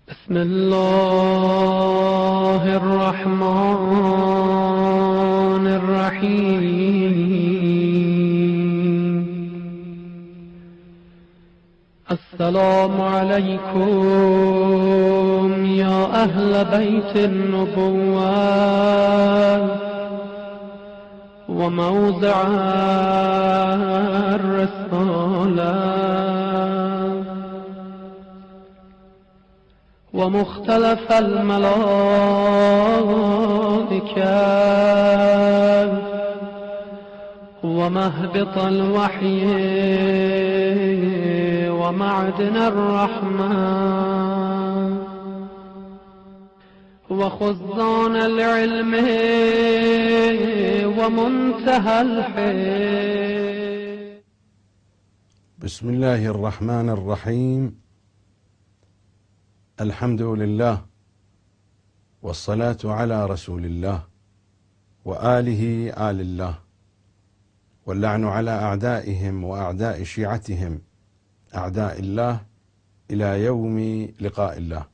بسم الله الرحمن الرحيم. السلام عليكم يا أهل بيت النبوة وموضع الرسالة ومختلف الملائكة ومهبط الوحي ومعدن الرحمة وخزان العلم ومنتهى الحلم. بسم الله الرحمن الرحيم. الحمد لله والصلاة على رسول الله وآله آل الله، واللعن على أعدائهم وأعداء شيعتهم أعداء الله إلى يوم لقاء الله.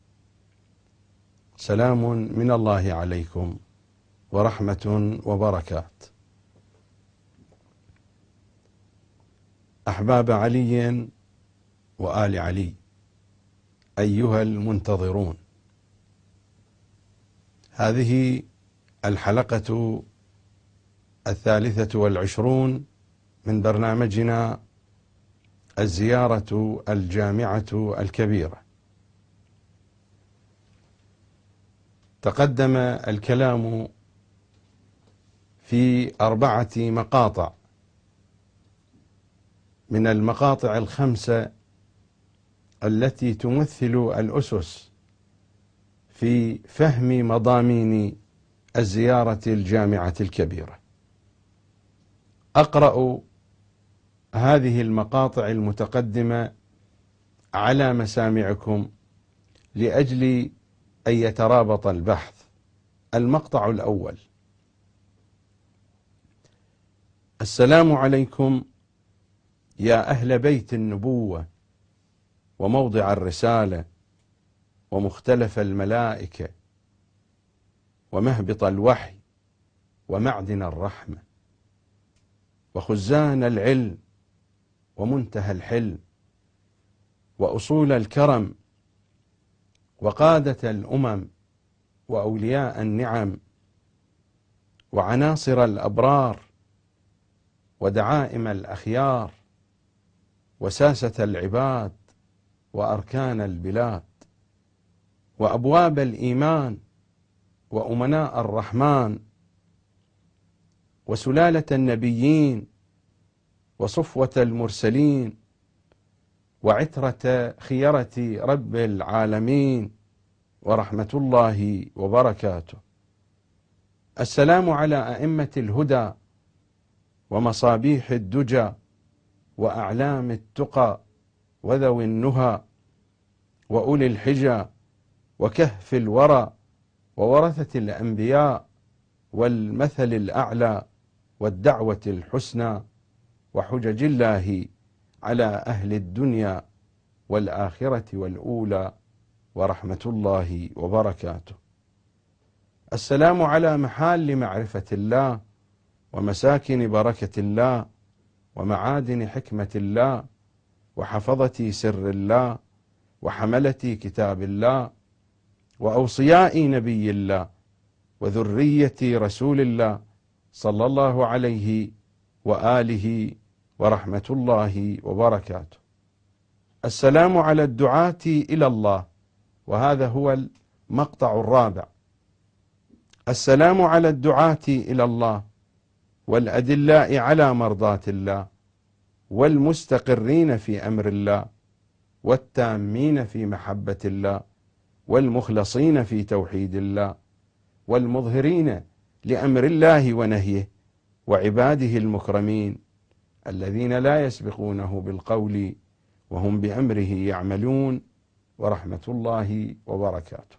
سلام من الله عليكم ورحمة وبركات. أحباب علي وآل علي أيها المنتظرون، هذه الحلقة 23 من برنامجنا الزيارة الجامعة الكبيرة. تقدم الكلام في 4 مقاطع من المقاطع 5 التي تمثل الأسس في فهم مضامين الزيارة الجامعة الكبيرة. أقرأ هذه المقاطع المتقدمة على مسامعكم لأجل أن يترابط البحث. المقطع الأول: السلام عليكم يا أهل بيت النبوة وموضع الرسالة ومختلف الملائكة ومهبط الوحي ومعدن الرحمة وخزان العلم ومنتهى الحلم وأصول الكرم وقادة الأمم وأولياء النعم وعناصر الأبرار ودعائم الأخيار وساسة العباد وأركان البلاد وأبواب الإيمان وأمناء الرحمن وسلالة النبيين وصفوة المرسلين وعترة خيرة رب العالمين ورحمة الله وبركاته. السلام على أئمة الهدى ومصابيح الدجى وأعلام التقى وذوي النهى وأولي الحجى وكهف الورى وورثة الأنبياء والمثل الأعلى والدعوة الحسنى وحجج الله على أهل الدنيا والآخرة والأولى ورحمة الله وبركاته. السلام على محال معرفة الله ومساكن بركة الله ومعادن حكمة الله وحفظة سر الله وحملة كتاب الله وأوصياء نبي الله وذرية رسول الله صلى الله عليه وآله ورحمة الله وبركاته. السلام على الدعاة إلى الله، وهذا هو المقطع الرابع. السلام على الدعاة إلى الله والأدلاء على مرضاة الله والمستقرين في أمر الله والتامين في محبة الله والمخلصين في توحيد الله والمظهرين لأمر الله ونهيه وعباده المكرمين الذين لا يسبقونه بالقول وهم بأمره يعملون ورحمة الله وبركاته.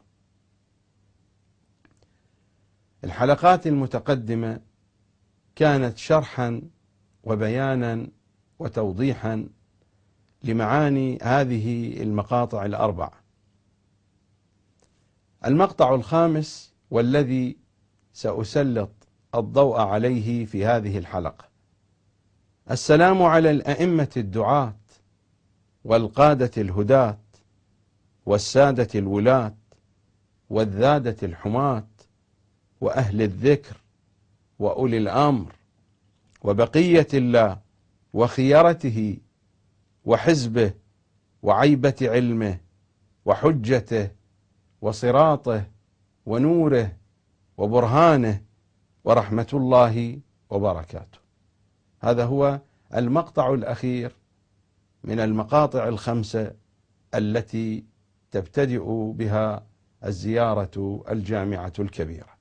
الحلقات المتقدمة كانت شرحا وبيانا وتوضيحا لمعاني هذه المقاطع الأربع. المقطع الخامس والذي سأسلط الضوء عليه في هذه الحلقة: السلام على الأئمة الدعاة والقادة الهداة والسادة الولاة والذادة الحماة وأهل الذكر وأولي الأمر وبقية الله وخيرته وحزبه وعيبة علمه وحجته وصراطه ونوره وبرهانه ورحمة الله وبركاته. هذا هو المقطع الأخير من المقاطع الخمسة التي تبتدئ بها الزيارة الجامعة الكبيرة.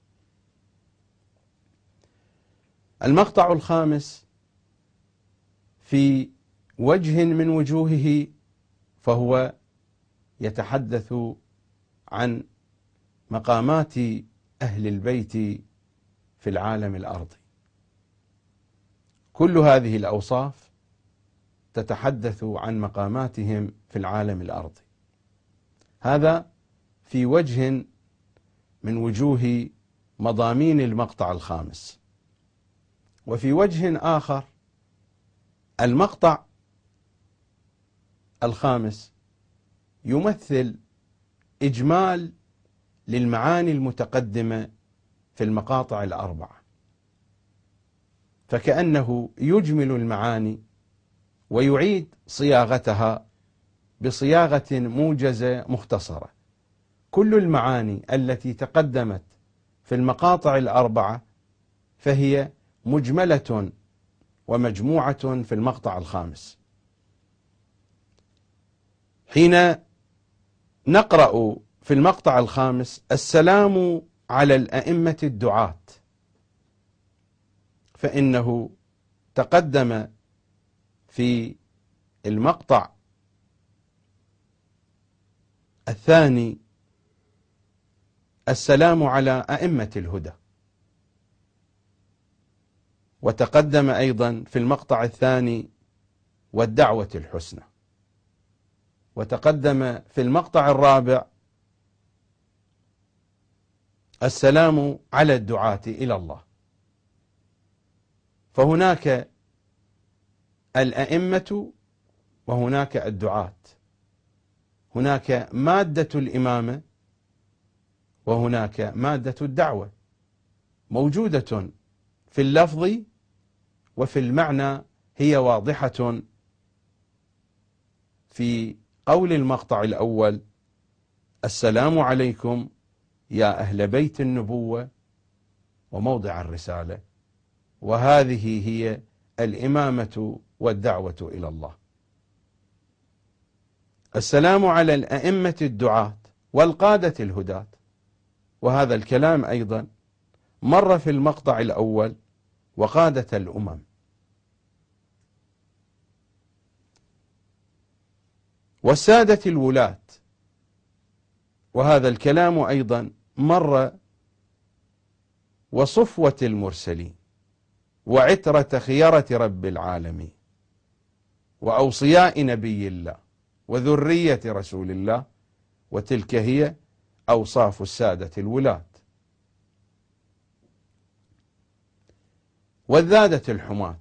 المقطع الخامس في وجه من وجوهه فهو يتحدث عن مقامات أهل البيت في العالم الأرضي. كل هذه الأوصاف تتحدث عن مقاماتهم في العالم الأرضي. هذا في وجه من وجوه مضامين المقطع الخامس. وفي وجه آخر المقطع الخامس يمثل إجمال للمعاني المتقدمة في المقاطع الأربعة، فكأنه يجمل المعاني ويعيد صياغتها بصياغة موجزة مختصرة. كل المعاني التي تقدمت في المقاطع الأربعة فهي مجملة ومجموعة في المقطع الخامس. حين نقرأ في المقطع الخامس السلام على الأئمة الدعاة، فإنه تقدم في المقطع الثاني السلام على أئمة الهدى، وتقدم أيضا في المقطع الثاني والدعوة الحسنى، وتقدم في المقطع الرابع السلام على الدعاة إلى الله. فهناك الأئمة وهناك الدعاة، هناك مادة الإمامة وهناك مادة الدعوة، موجودة في اللفظ وفي المعنى، هي واضحة في قول المقطع الأول: السلام عليكم يا أهل بيت النبوة وموضع الرسالة. وهذه هي الإمامة والدعوة إلى الله. السلام على الأئمة الدعاة والقادة الهداة، وهذا الكلام أيضا مر في المقطع الأول: وقادة الأمم. والسادة الولاة، وهذا الكلام أيضا مر: وصفوة المرسلين وعترة خيرة رب العالمين وأوصياء نبي الله وذرية رسول الله، وتلك هي أوصاف السادة الولاة. والذادة الحماة،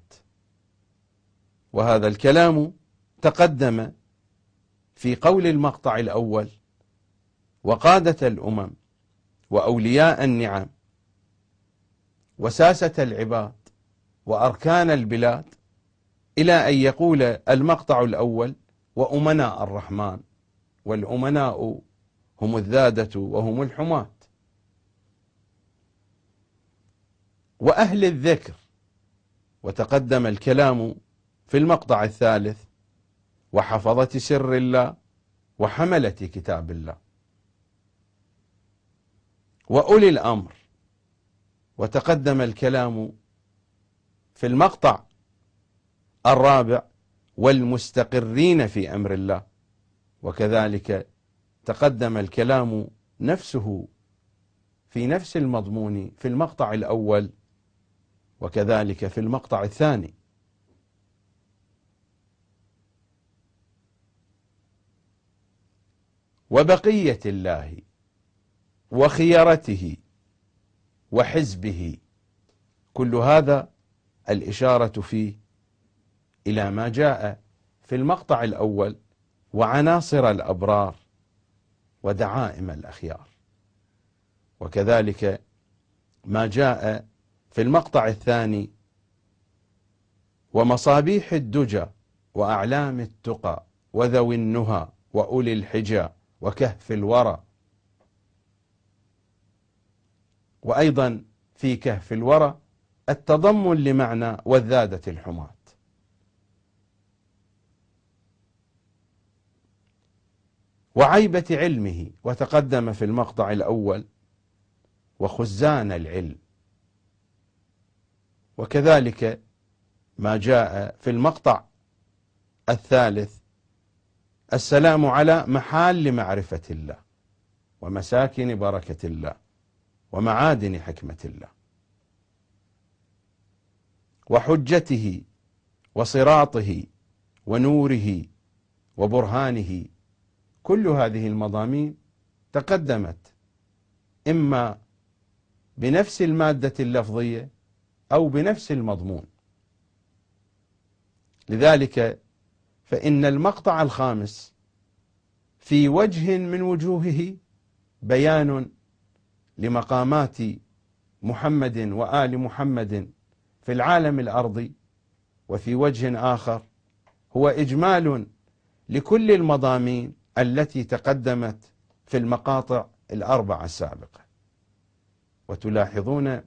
وهذا الكلام تقدم في قول المقطع الأول: وقادة الأمم وأولياء النعم وساسة العباد وأركان البلاد، إلى أن يقول المقطع الأول: وأمناء الرحمن، والأمناء هم الذادة وهم الحماة. وأهل الذكر، وتقدم الكلام في المقطع الثالث: وحفظة سر الله وحملة كتاب الله. وأولي الأمر، وتقدم الكلام في المقطع الرابع: والمستقرين في أمر الله، وكذلك تقدم الكلام نفسه في نفس المضمون في المقطع الأول وكذلك في المقطع الثاني. وبقية الله، وخيرته وحزبه، كل هذا الإشارة فيه إلى ما جاء في المقطع الأول: وعناصر الأبرار ودعائم الأخيار. وكذلك ما جاء في المقطع الثاني: ومصابيح الدجى وأعلام التقى وذوي النهى وأولي الحجى وكهف الورى. وأيضا في كهف الورى التضمن لمعنى وذادة الحماة. وعيبة علمه، وتقدم في المقطع الأول: وخزان العلم. وكذلك ما جاء في المقطع الثالث: السلام على محال معرفة الله ومساكن بركة الله ومعادن حكمة الله. وحجته وصراطه ونوره وبرهانه، كل هذه المضامين تقدمت إما بنفس المادة اللفظية أو بنفس المضمون. لذلك فإن المقطع الخامس في وجه من وجوهه بيان لمقامات محمد وآل محمد في العالم الأرضي، وفي وجه آخر هو إجمال لكل المضامين التي تقدمت في المقاطع الأربعة السابقة. وتلاحظون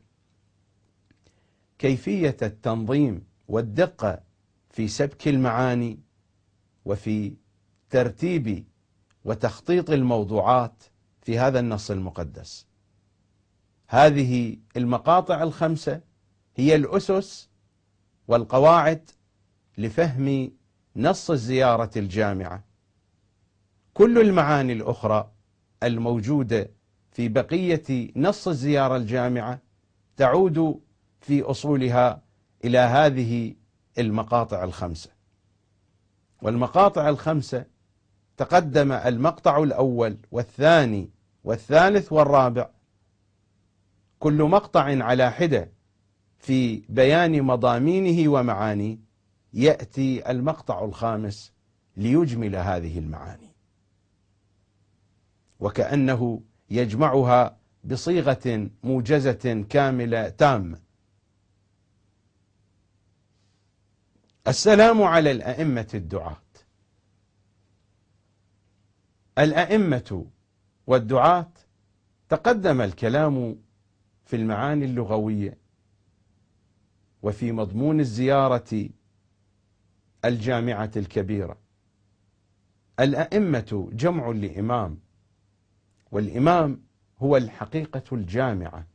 كيفية التنظيم والدقة في سبك المعاني وفي ترتيب وتخطيط الموضوعات في هذا النص المقدس. هذه المقاطع الخمسة هي الأسس والقواعد لفهم نص الزيارة الجامعة. كل المعاني الأخرى الموجودة في بقية نص الزيارة الجامعة تعود في أصولها إلى هذه المقاطع الخمسة. والمقاطع الخمسة تقدم المقطع الأول والثاني والثالث والرابع، كل مقطع على حدة في بيان مضامينه ومعانيه، يأتي المقطع الخامس ليجمل هذه المعاني، وكأنه يجمعها بصيغة موجزة كاملة تامة. السلام على الأئمة الدعاة. الأئمة والدعاة تقدم الكلام في المعاني اللغوية وفي مضمون الزيارة الجامعة الكبيرة. الأئمة جمع لإمام، والإمام هو الحقيقة الجامعة.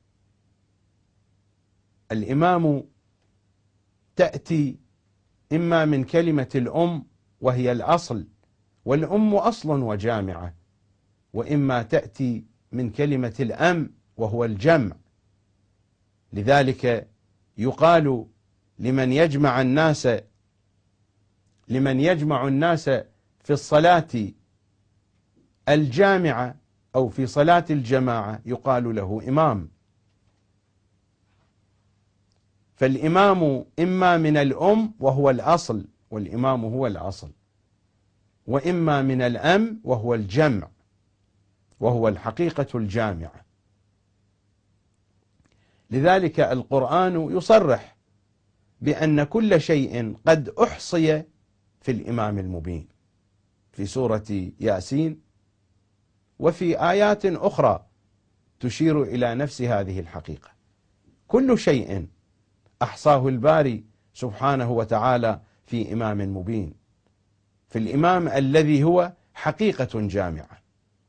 الإمام تأتي إما من كلمة الأم وهي الأصل، والأم أصل وجامعة، وإما تأتي من كلمة الأم وهو الجمع. لذلك يقال لمن يجمع الناس في الصلاة الجامعة أو في صلاة الجماعة يقال له إمام. فالإمام إما من الأم وهو الأصل، والإمام هو الأصل، وإما من الأم وهو الجمع وهو الحقيقة الجامعة. لذلك القرآن يصرح بأن كل شيء قد أحصي في الإمام المبين في سورة ياسين، وفي آيات أخرى تشير إلى نفس هذه الحقيقة. كل شيء أحصاه الباري سبحانه وتعالى في إمام مبين، في الإمام الذي هو حقيقة جامعة.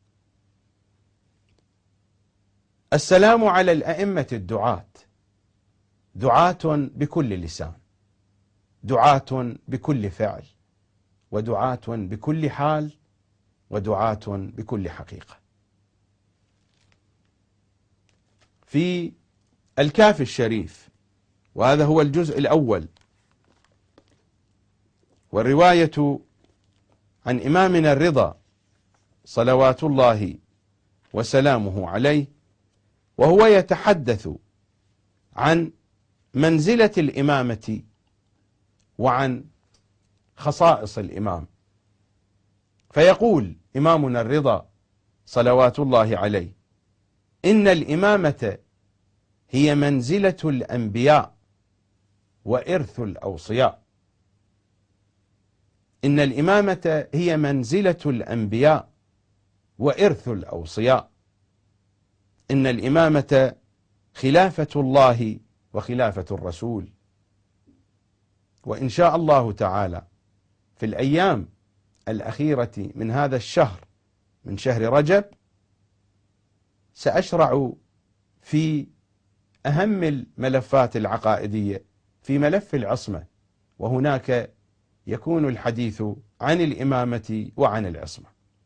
السلام على الأئمة الدعاة، دعاة بكل لسان، دعاة بكل فعل، ودعاة بكل حال، ودعاة بكل حقيقة. في الكافي الشريف، وهذا هو الجزء الأول، والرواية عن إمامنا الرضا صلوات الله وسلامه عليه، وهو يتحدث عن منزلة الإمامة وعن خصائص الإمام. فيقول إمامنا الرضا صلوات الله عليه: إن الإمامة هي منزلة الأنبياء وإرث الأوصياء. إن الإمامة هي منزلة الأنبياء وإرث الأوصياء. إن الإمامة خلافة الله وخلافة الرسول. وإن شاء الله تعالى في الأيام الأخيرة من هذا الشهر، من شهر رجب، سأشرع في أهم الملفات العقائدية، في ملف العصمة، وهناك يكون الحديث عن الإمامة وعن العصمة.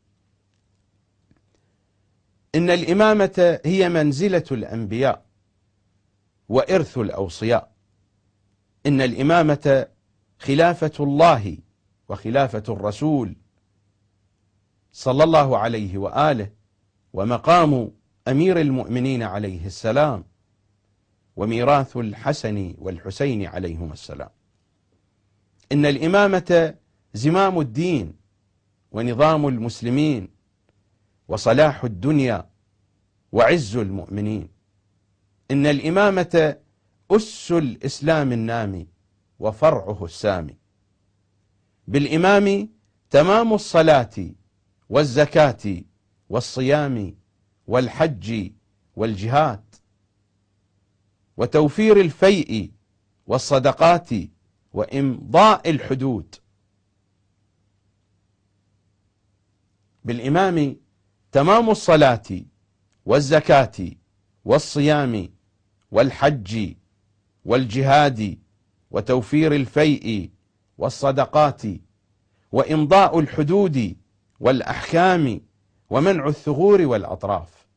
إن الإمامة هي منزلة الأنبياء وإرث الأوصياء. إن الإمامة خلافة الله وخلافة الرسول صلى الله عليه وآله، ومقام أمير المؤمنين عليه السلام، وميراث الحسن والحسين عليهما السلام. إن الإمامة زمام الدين ونظام المسلمين وصلاح الدنيا وعز المؤمنين. إن الإمامة أس الإسلام النامي وفرعه السامي. بالإمام تمام الصلاة والزكاة والصيام والحج والجهاد، وتوفير الفيء والصدقات وإمضاء الحدود. بالإمام تمام الصلاة والزكاة والصيام والحج والجهاد وتوفير الفيء والصدقات وإمضاء الحدود والأحكام ومنع الثغور والأطراف.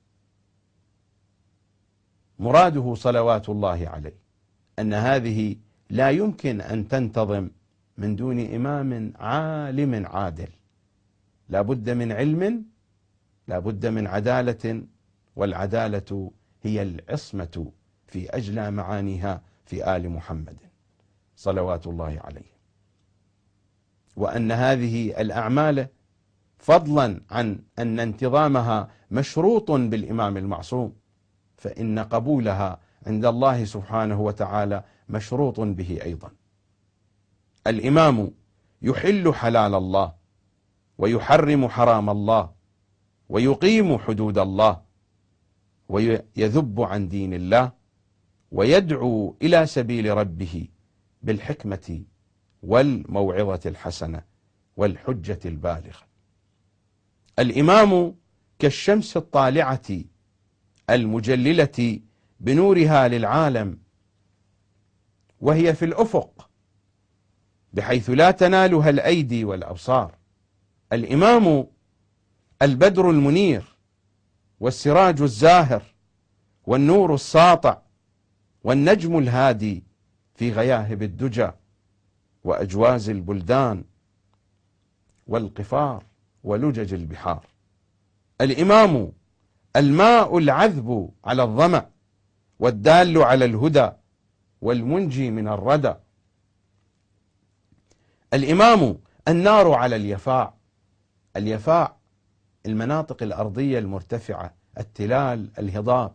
مراده صلوات الله عليه أن هذه لا يمكن أن تنتظم من دون إمام عالم عادل، لا بد من علم، لا بد من عدالة، والعدالة هي العصمة في أجلى معانيها في آل محمد صلوات الله عليه. وأن هذه الأعمال فضلا عن أن انتظامها مشروط بالإمام المعصوم، فإن قبولها عند الله سبحانه وتعالى مشروط به أيضا. الإمام يحل حلال الله ويحرم حرام الله ويقيم حدود الله ويذب عن دين الله ويدعو إلى سبيل ربه بالحكمة والموعظة الحسنة والحجة البالغة. الإمام كالشمس الطالعة المجللة بنورها للعالم، وهي في الأفق بحيث لا تنالها الأيدي والأبصار. الإمام البدر المنير والسراج الزاهر والنور الساطع والنجم الهادي في غياهب الدجى وأجواز البلدان والقفار ولجج البحار. الإمام الماء العذب على الظمأ والدال على الهدى والمنجي من الردى. الإمام النار على اليفاع. اليفاع المناطق الأرضية المرتفعة، التلال، الهضاب.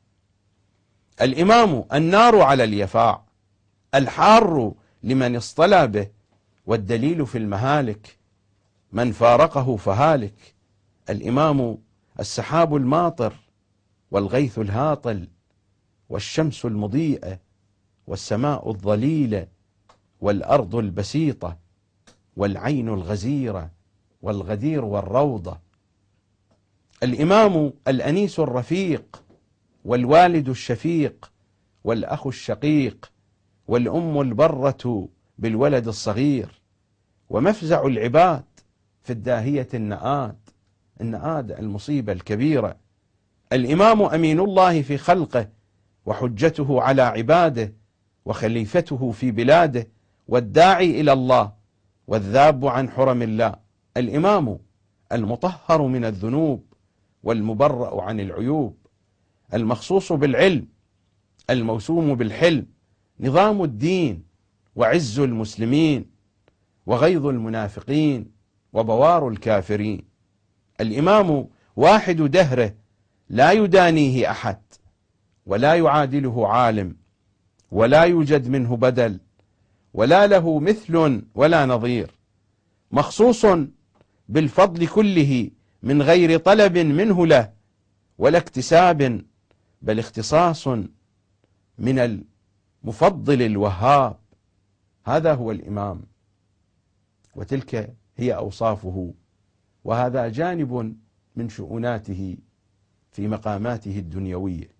الإمام النار على اليفاع، الحار لمن اصطلى به، والدليل في المهالك، من فارقه فهالك. الإمام السحاب الماطر والغيث الهاطل والشمس المضيئة والسماء الظليلة والأرض البسيطة والعين الغزيرة والغدير والروضة. الإمام الأنيس الرفيق والوالد الشفيق والأخ الشقيق والأم البرة بالولد الصغير، ومفزع العباد في الداهية النآد المصيبة الكبيرة. الإمام أمين الله في خلقه وحجته على عباده وخليفته في بلاده والداعي إلى الله والذاب عن حرم الله. الإمام المطهر من الذنوب والمبرأ عن العيوب، المخصوص بالعلم، الموسوم بالحلم، نظام الدين وعز المسلمين وغيظ المنافقين وبوار الكافرين. الإمام واحد دهره لا يدانيه أحد، ولا يعادله عالم، ولا يوجد منه بدل، ولا له مثل ولا نظير، مخصوص بالفضل كله من غير طلب منه له ولا اكتساب، بل اختصاص من المفضل الوهاب. هذا هو الإمام، وتلك هي أوصافه، وهذا جانب من شؤوناته في مقاماته الدنيوية.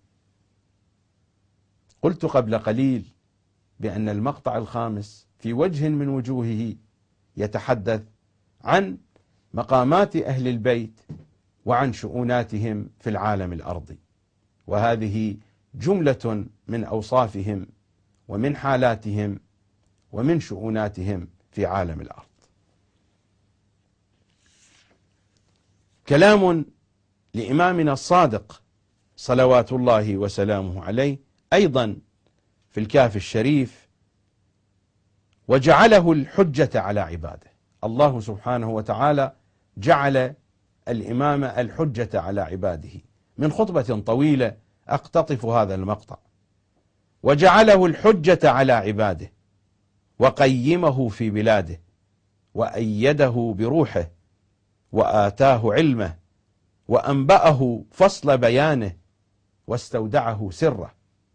قلت قبل قليل بأن المقطع الخامس في وجه من وجوهه يتحدث عن مقامات أهل البيت وعن شؤوناتهم في العالم الأرضي، وهذه جملة من أوصافهم ومن حالاتهم ومن شؤوناتهم في عالم الأرض. كلام لإمامنا الصادق صلوات الله وسلامه عليه أيضا في الكهف الشريف: وجعله الحجة على عباده. الله سبحانه وتعالى جعل الإمام الحجة على عباده. من خطبة طويلة أقتطف هذا المقطع: وجعله الحجة على عباده، وقيمه في بلاده، وأيده بروحه، وآتاه علمه، وأنبأه فصل بيانه، واستودعه سره،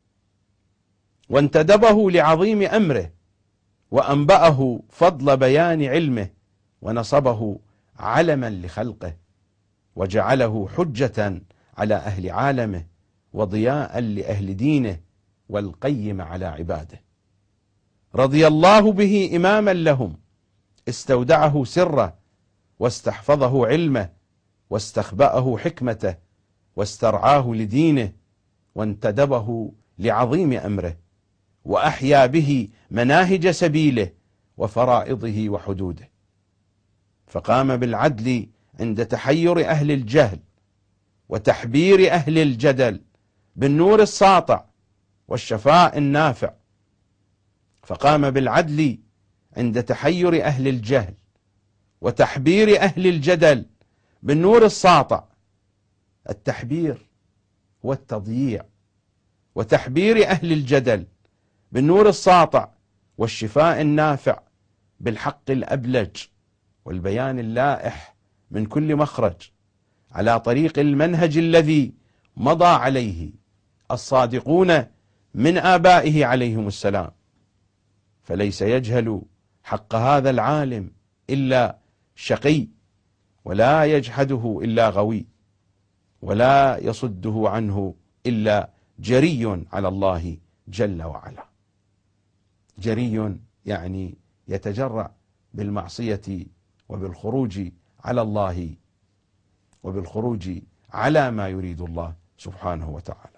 وانتدبه لعظيم أمره، وأنبأه فضل بيان علمه، ونصبه علما لخلقه، وجعله حجة على أهل عالمه، وضياء لأهل دينه، والقيم على عباده. رضي الله به إماما لهم، استودعه سره، واستحفظه علمه، واستخبأه حكمته، واسترعاه لدينه، وانتدبه لعظيم أمره، وأحيا به مناهج سبيله وفرائضه وحدوده، فقام بالعدل عند تحير أهل الجهل وتحبير أهل الجدل بالنور الساطع والشفاء النافع. فقام بالعدل عند تحير أهل الجهل وتحبير أهل الجدل بالنور الساطع. التحبير هو التضييع، وتحبير أهل الجدل بالنور الساطع والشفاء النافع بالحق الأبلج والبيان اللائح من كل مخرج، على طريق المنهج الذي مضى عليه الصادقون من آبائه عليهم السلام. فليس يجهل حق هذا العالم إلا شقي، ولا يجحده إلا غوي، ولا يصده عنه إلا جري على الله جل وعلا. جري يعني يتجرأ بالمعصية وبالخروج على الله وبالخروج على ما يريد الله سبحانه وتعالى.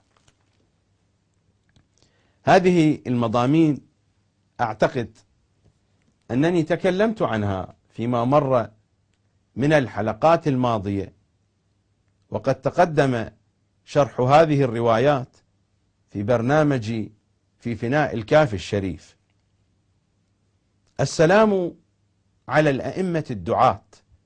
هذه المضامين أعتقد أنني تكلمت عنها فيما مر من الحلقات الماضية، وقد تقدم شرح هذه الروايات في برنامجي في فناء الكهف الشريف. السلام على الأئمة الدعاة،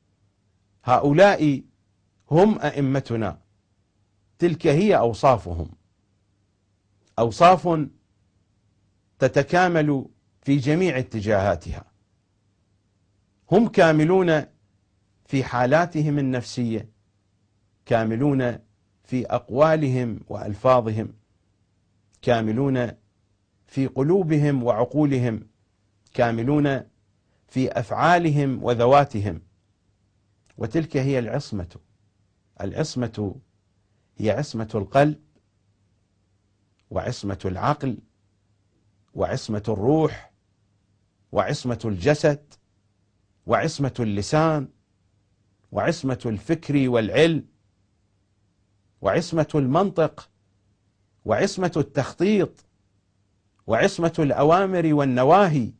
هؤلاء هم أئمتنا، تلك هي أوصافهم، أوصاف تتكامل في جميع اتجاهاتها. هم كاملون في حالاتهم النفسية، كاملون في أقوالهم وألفاظهم، كاملون في قلوبهم وعقولهم، كاملون في أفعالهم وذواتهم. وتلك هي العصمة. العصمة هي عصمة القلب، وعصمة العقل، وعصمة الروح، وعصمة الجسد، وعصمة اللسان، وعصمة الفكر والعلم، وعصمة المنطق، وعصمة التخطيط، وعصمة الأوامر والنواهي،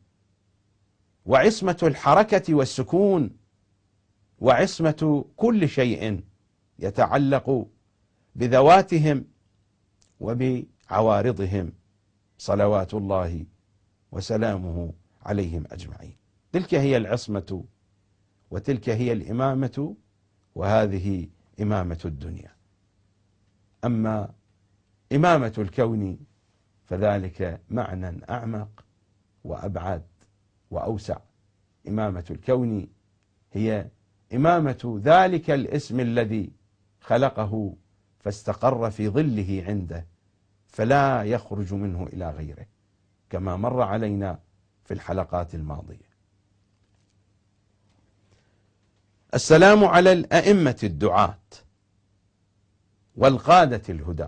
وعصمة الحركة والسكون، وعصمة كل شيء يتعلق بذواتهم وبعوارضهم صلوات الله وسلامه عليهم أجمعين. تلك هي العصمة، وتلك هي الإمامة، وهذه إمامة الدنيا. أما إمامة الكون فذلك معنى أعمق وأبعد وأوسع. إمامة الكون هي إمامة ذلك الاسم الذي خلقه فاستقر في ظله عنده فلا يخرج منه إلى غيره، كما مر علينا في الحلقات الماضية. السلام على الأئمة الدعاة والقادة الهداة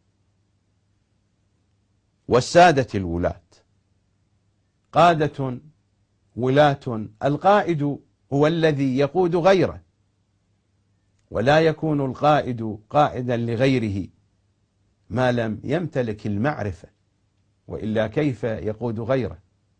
والسادة الولاة. قادة ولاة. القائد هو الذي يقود غيره، ولا يكون القائد قائدا لغيره ما لم يمتلك المعرفة، وإلا كيف يقود غيره؟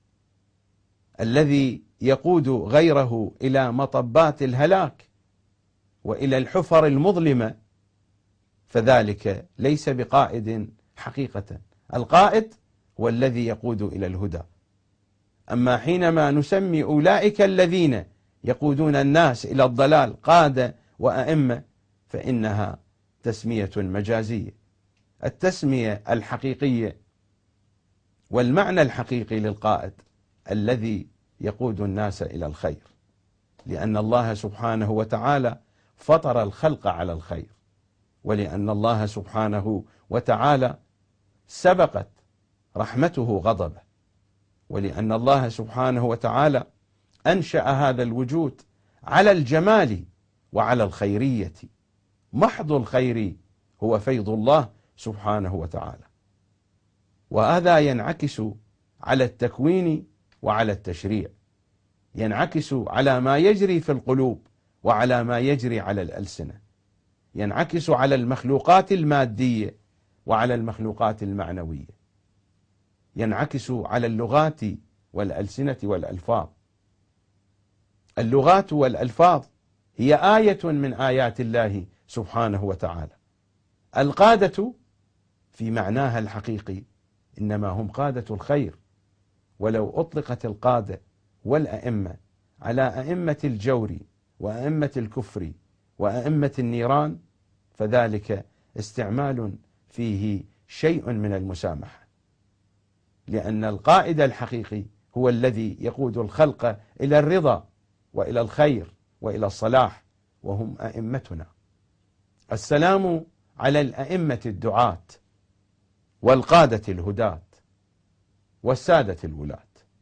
الذي يقود غيره إلى مطبات الهلاك وإلى الحفر المظلمة فذلك ليس بقائد حقيقة. القائد هو الذي يقود إلى الهدى. أما حينما نسمي أولئك الذين يقودون الناس إلى الضلال قادة وأئمة فإنها تسمية مجازية. التسمية الحقيقية والمعنى الحقيقي للقائد الذي يقود الناس إلى الخير، لأن الله سبحانه وتعالى فطر الخلق على الخير، ولأن الله سبحانه وتعالى سبقت رحمته غضبه، ولأن الله سبحانه وتعالى أنشأ هذا الوجود على الجمال وعلى الخيرية. محض الخير هو فيض الله سبحانه وتعالى، وهذا ينعكس على التكوين وعلى التشريع، ينعكس على ما يجري في القلوب وعلى ما يجري على الألسنة، ينعكس على المخلوقات المادية وعلى المخلوقات المعنوية، ينعكس على اللغات والألسنة والألفاظ. اللغات والألفاظ هي آية من آيات الله سبحانه وتعالى. القادة في معناها الحقيقي إنما هم قادة الخير، ولو أطلقت القادة والأئمة على أئمة الجور وأئمة الكفر وأئمة النيران فذلك استعمال فيه شيء من المسامحة، لأن القائد الحقيقي هو الذي يقود الخلق إلى الرضا وإلى الخير وإلى الصلاح، وهم أئمتنا. السلام على الأئمة الدعاة والقادة الهداة والسادة الولاة.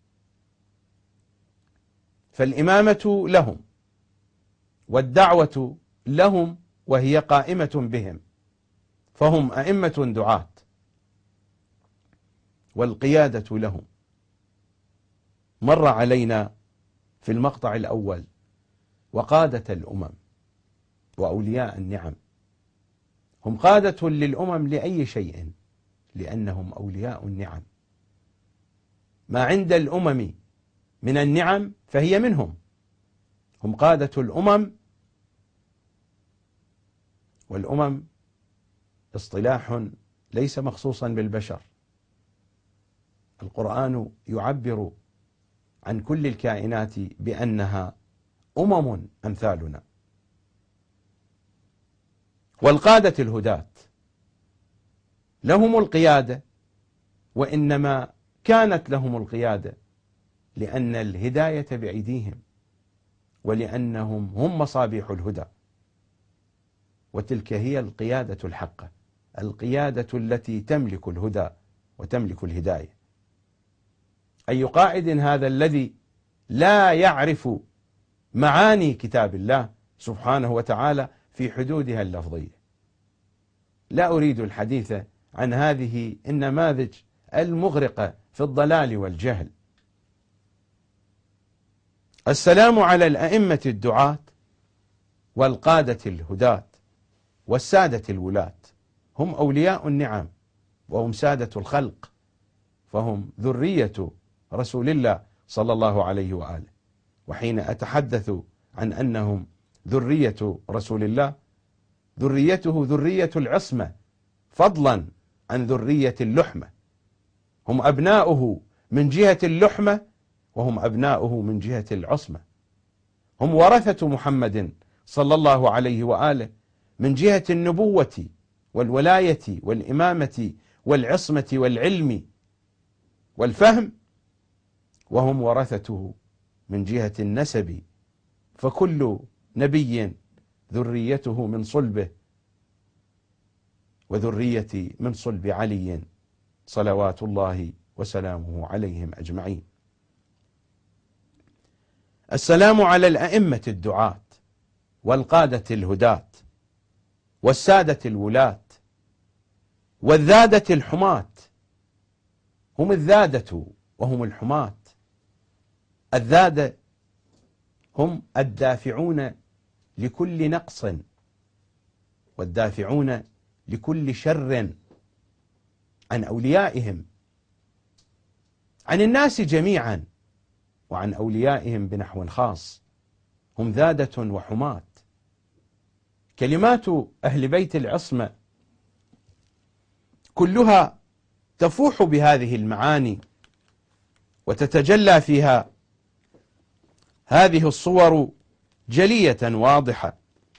فالإمامة لهم والدعوة لهم وهي قائمة بهم، فهم أئمة دعاة، والقيادة لهم. مر علينا في المقطع الأول وقادة الأمم وأولياء النعم. هم قادة للأمم لأي شيء؟ لأنهم أولياء النعم. ما عند الأمم من النعم فهي منهم. هم قادة الأمم. والأمم اصطلاح ليس مخصوصا بالبشر. القرآن يعبر عن كل الكائنات بأنها أمم أمثالنا. والقادة الهداة لهم القيادة، وإنما كانت لهم القيادة لأن الهداية بأيديهم، ولأنهم هم مصابيح الهدى. وتلك هي القيادة الحقة، القيادة التي تملك الهدى وتملك الهداية. أي قائد هذا الذي لا يعرف معاني كتاب الله سبحانه وتعالى في حدودها اللفظية؟ لا أريد الحديث عن هذه النماذج المغرقة في الضلال والجهل. السلام على الأئمة الدعاة والقادة الهداة والسادة الولاة. هم أولياء النعم وهم سادة الخلق، فهم ذرية رسول الله صلى الله عليه وآله. وحين أتحدث عن أنهم ذرية رسول الله ذريته ذرية العصمة فضلا عن ذرية اللحمة، هم أبناؤه من جهة اللحمة وهم أبناؤه من جهة العصمة، هم ورثة محمد صلى الله عليه وآله من جهة النبوة والولاية والإمامة والعصمة والعلم والفهم، وهم ورثته من جهة النسب، فكل نبي ذريته من صلبه، وذريتي من صلب علي صلوات الله وسلامه عليهم أجمعين. السلام على الأئمة الدعاة والقادة الهداة والسادة الولاة والذادة الحماة، هم الذادة وهم الحماة. الذادة هم الدافعون لكل نقص والدافعون لكل شر عن أوليائهم، عن الناس جميعا وعن أوليائهم بنحو خاص، هم ذادة وحماة. كلمات أهل بيت العصمة كلها تفوح بهذه المعاني وتتجلى فيها هذه الصور جلية واضحة.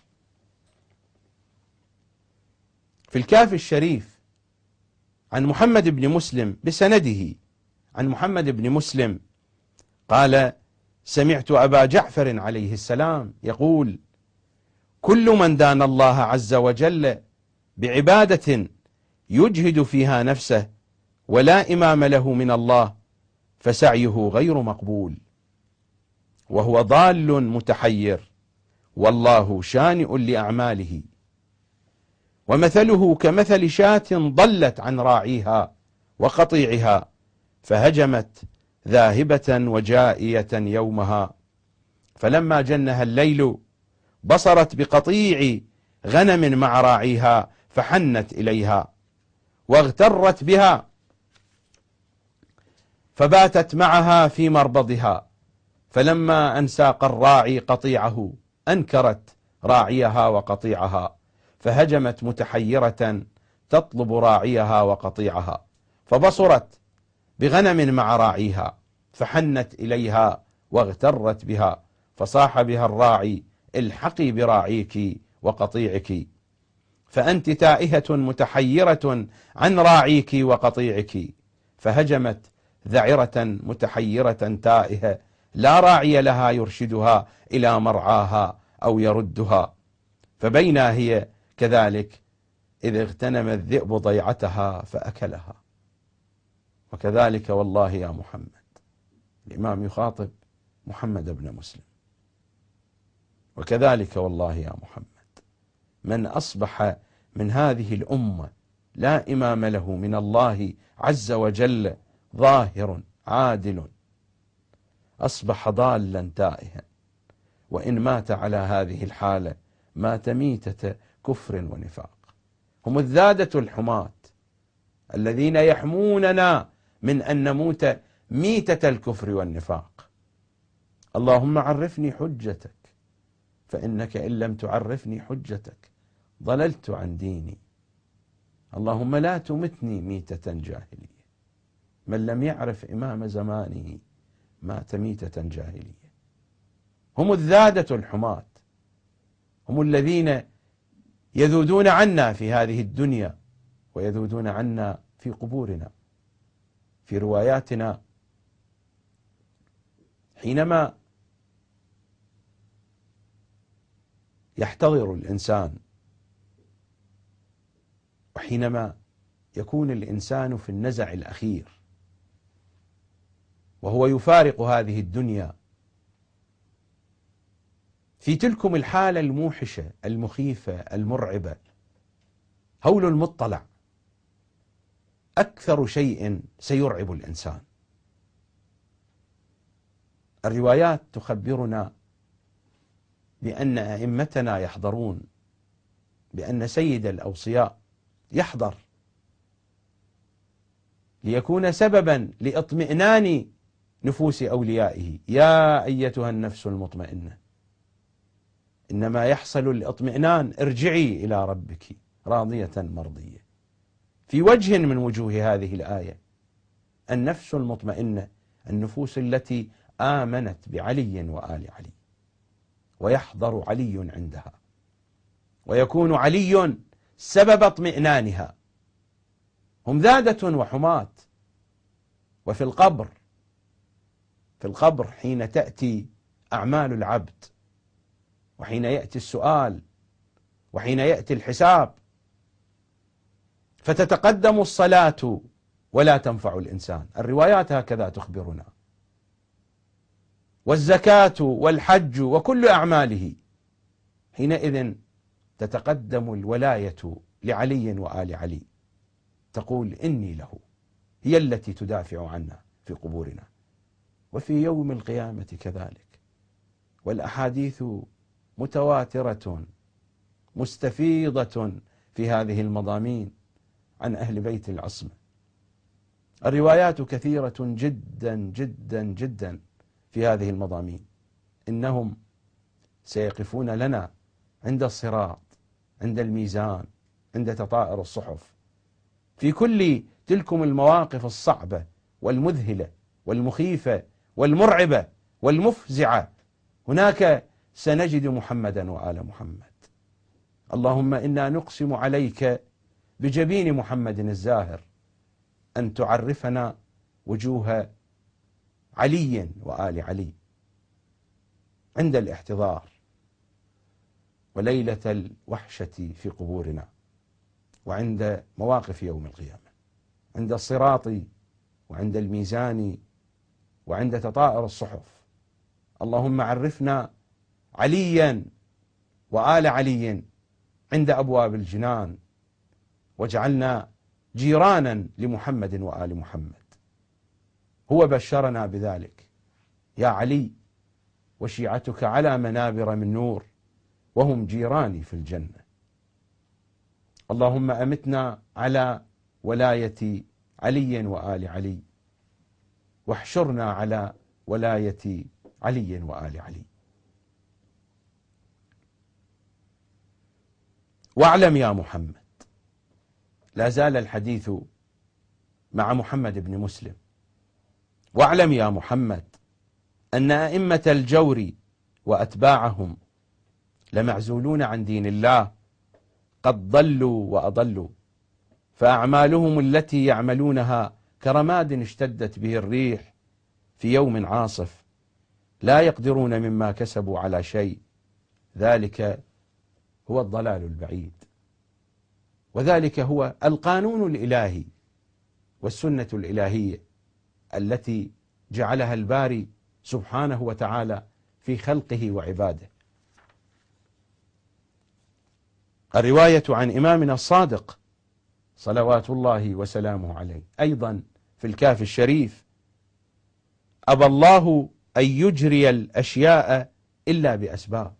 في الكافي الشريف عن محمد بن مسلم بسنده عن محمد بن مسلم قال: سمعت أبا جعفر عليه السلام يقول: كل من دان الله عز وجل بعبادة يجهد فيها نفسه ولا إمام له من الله فسعيه غير مقبول، وهو ضال متحير، والله شانئ لأعماله، ومثله كمثل شاة ضلت عن راعيها وقطيعها فهجمت ذاهبة وجائية يومها، فلما جنها الليل بصرت بقطيع غنم مع راعيها فحنت إليها واغترت بها، فباتت معها في مربضها، فلما أن ساق الراعي قطيعه أنكرت راعيها وقطيعها، فهجمت متحيرة تطلب راعيها وقطيعها، فبصرت بغنم مع راعيها فحنت إليها واغترت بها، فصاح بها الراعي: الحقي براعيك وقطيعك، فأنت تائهة متحيرة عن راعيك وقطيعك. فهجمت ذعرة متحيرة تائهة لا راعي لها يرشدها إلى مرعاها أو يردها، فبينا هي كذلك إذ اغتنم الذئب ضيعتها فأكلها. وكذلك والله يا محمد، الإمام يخاطب محمد بن مسلم، وكذلك والله يا محمد من أصبح من هذه الأمة لا إمام له من الله عز وجل ظاهر عادل أصبح ضالا تائها، وإن مات على هذه الحالة مات ميتة كفر ونفاق. هم الذادة الحماة الذين يحموننا من أن نموت ميتة الكفر والنفاق. اللهم عرفني حجتك، فإنك إن لم تعرفني حجتك ضللت عن ديني. اللهم لا تمتني ميتة جاهلية، من لم يعرف إمام زمانه مات ميتة جاهلية. هم الذادة الحماة، هم الذين يذودون عنا في هذه الدنيا ويذودون عنا في قبورنا. في رواياتنا حينما يحتضر الإنسان وحينما يكون الإنسان في النزع الأخير وهو يفارق هذه الدنيا، في تلكم الحالة الموحشة المخيفة المرعبة، هول المطلع أكثر شيء سيرعب الإنسان. الروايات تخبرنا بأن أئمتنا يحضرون، بأن سيد الأوصياء يحضر ليكون سببا لإطمئنان نفوس أوليائه. يا أيتها النفس المطمئنة إنما يحصل الاطمئنان. ارجعي إلى ربك راضية مرضية. في وجه من وجوه هذه الآية النفس المطمئنة، النفوس التي آمنت بعلي وآل علي، ويحضر علي عندها، ويكون علي سبب اطمئنانها. هم ذادة وحماة. وفي القبر حين تأتي أعمال العبد، وحين يأتي السؤال، وحين يأتي الحساب، فتتقدم الصلاة ولا تنفع الإنسان. الروايات هكذا تخبرنا. والزكاة والحج وكل أعماله، حينئذ تتقدم الولاية لعلي وآل علي، تقول إني له، هي التي تدافع عنا في قبورنا. وفي يوم القيامة كذلك. والأحاديث متواترة مستفيضة في هذه المضامين عن أهل بيت العصمة. الروايات كثيرة جدا جدا جدا في هذه المضامين. إنهم سيقفون لنا عند الصراط، عند الميزان، عند تطائر الصحف، في كل تلكم المواقف الصعبة والمذهلة والمخيفة والمرعبة والمفزعة. هناك سنجد محمدا وآل محمد. اللهم إنا نقسم عليك بجبين محمد الزاهر أن تعرفنا وجوه علي وآل علي عند الاحتضار وليلة الوحشة في قبورنا، وعند مواقف يوم القيامة، عند الصراط، وعند الميزان، وعند تطائر الصحف. اللهم عرفنا عليا وآل علي عند أبواب الجنان، واجعلنا جيرانا لمحمد وآل محمد. هو بشرنا بذلك: يا علي وشيعتك على منابر من نور وهم جيراني في الجنة. اللهم أمتنا على ولاية علي وآل علي، واحشرنا على ولاية علي وآل علي. واعلم يا محمد، لا زال الحديث مع محمد بن مسلم، واعلم يا محمد أن أئمة الجور وأتباعهم لمعزولون عن دين الله، قد ضلوا وأضلوا، فأعمالهم التي يعملونها كرماد اشتدت به الريح في يوم عاصف، لا يقدرون مما كسبوا على شيء. ذلك هو الضلال البعيد، وذلك هو القانون الإلهي والسنة الإلهية التي جعلها الباري سبحانه وتعالى في خلقه وعباده. الرواية عن إمامنا الصادق صلوات الله وسلامه عليه أيضا في الكافي الشريف: أبى الله أن يجري الأشياء إلا بأسباب.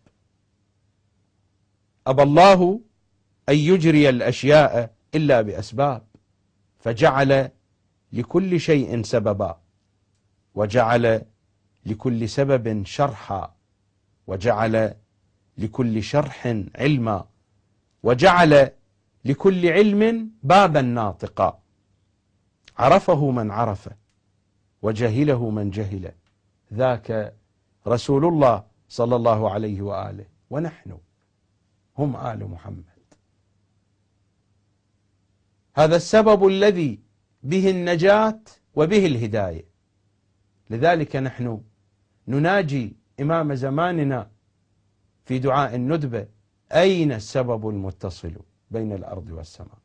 أبى الله أن يجري الأشياء إلا بأسباب، فجعل لكل شيء سببا، وجعل لكل سبب شرحا، وجعل لكل شرح علما، وجعل لكل علم بابا ناطقا، عرفه من عرف وجهله من جهل. ذاك رسول الله صلى الله عليه وآله، ونحن هم آل محمد. هذا السبب الذي به النجاة وبه الهداية. لذلك نحن نناجي إمام زماننا في دعاء الندبة: أين السبب المتصل بين الأرض والسماء؟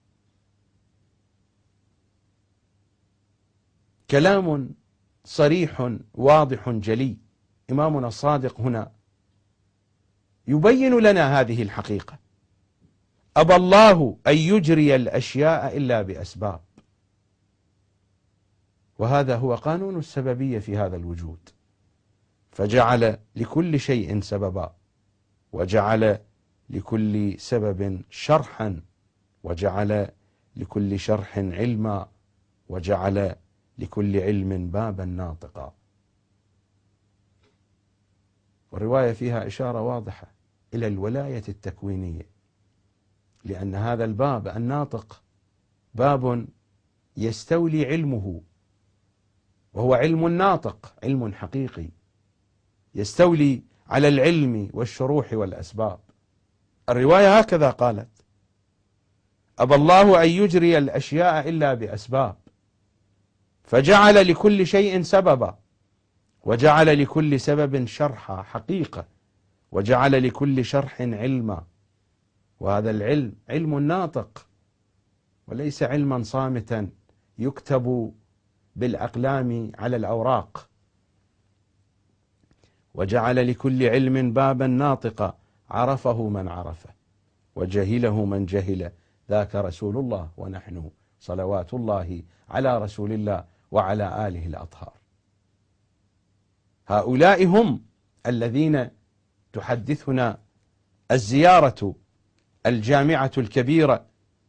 كلام صريح واضح جلي. إمامنا الصادق هنا يبين لنا هذه الحقيقة: أبى الله أن يجري الأشياء إلا بأسباب. وهذا هو قانون السببية في هذا الوجود، فجعل لكل شيء سببا، وجعل لكل سبب شرحا، وجعل لكل شرح علما، وجعل لكل علم بابا ناطقا. والرواية فيها إشارة واضحة: إلى الولاية التكوينية، لأن هذا الباب الناطق باب يستولي علمه، وهو علم ناطق، علم حقيقي يستولي على العلم والشروح والأسباب. الرواية هكذا قالت: أبى الله أن يجري الأشياء إلا بأسباب، فجعل لكل شيء سببا، وجعل لكل سبب شرحا حقيقة، وجعل لكل شرح علما. وهذا العلم علم ناطق، وليس علما صامتا يكتب بالأقلام على الأوراق. وجعل لكل علم بابا ناطقا عرفه من عرفه وجهله من جهله، ذاك رسول الله ونحن صلوات الله على رسول الله وعلى آله الأطهار. هؤلاء هم الذين تحدثنا الزيارة الجامعة الكبيرة،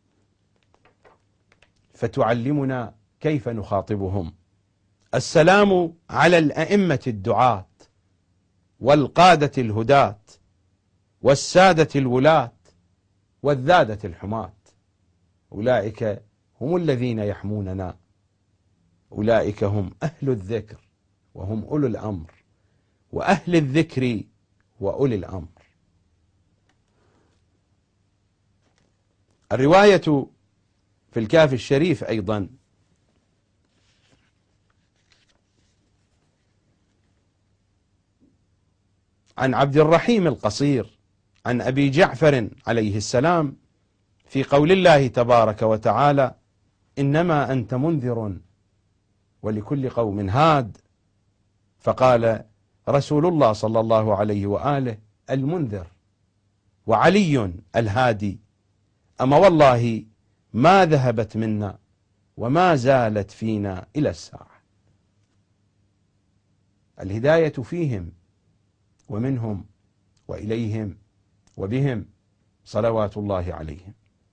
فتعلمنا كيف نخاطبهم. السلام على الأئمة الدعاة والقادة الهداة والسادة الولاة والذادة الحماة. أولئك هم الذين يحموننا، أولئك هم أهل الذكر وهم أولو الأمر، وأهل الذكر وأولي الأمر. الرواية في الكافي الشريف أيضا عن عبد الرحيم القصير عن أبي جعفر عليه السلام في قول الله تبارك وتعالى: إنما أنت منذر ولكل قوم هاد. فقال رسول الله صلى الله عليه وآله: المنذر وعلي الهادي، أما والله ما ذهبت منا وما زالت فينا إلى الساعة. الهداية فيهم ومنهم وإليهم وبهم صلوات الله عليهم.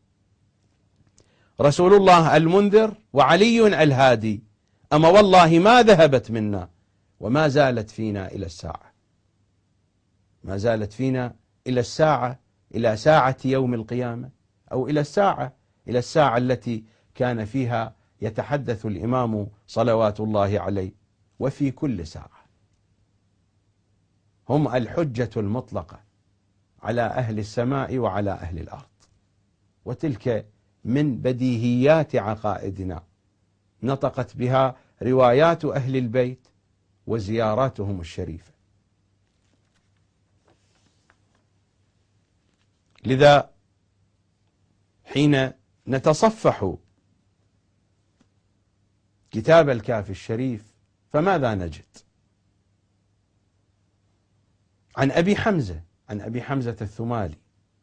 رسول الله المنذر وعلي الهادي، أما والله ما ذهبت منا وما زالت فينا إلى الساعة. ما زالت فينا إلى الساعة، إلى ساعة يوم القيامة، أو إلى الساعة التي كان فيها يتحدث الإمام صلوات الله عليه، وفي كل ساعة. هم الحجة المطلقة على أهل السماء وعلى أهل الأرض، وتلك من بديهيات عقائدنا نطقت بها روايات أهل البيت وزياراتهم الشريفة. لذا حين نتصفح كتاب الكافي الشريف فماذا نجد؟ عن أبي حمزة الثمالي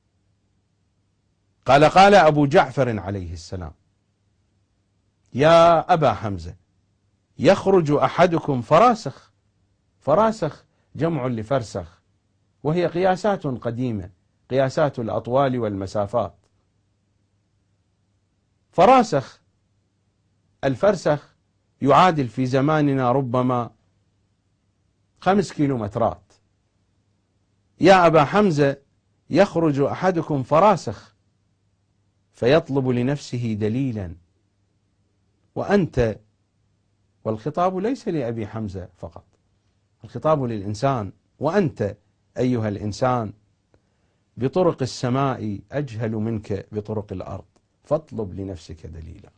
قال: قال أبو جعفر عليه السلام: يا أبا حمزة، يخرج أحدكم فراسخ. فراسخ جمع لفرسخ، وهي قياسات قديمة، قياسات الأطوال والمسافات. فراسخ، الفرسخ يعادل في زماننا ربما 5 كيلومترات. يا أبا حمزة، يخرج أحدكم فراسخ فيطلب لنفسه دليلا، وأنت، والخطاب ليس لأبي حمزة فقط، الخطاب للإنسان، وأنت أيها الإنسان بطرق السماء أجهل منك بطرق الأرض، فاطلب لنفسك دليلا.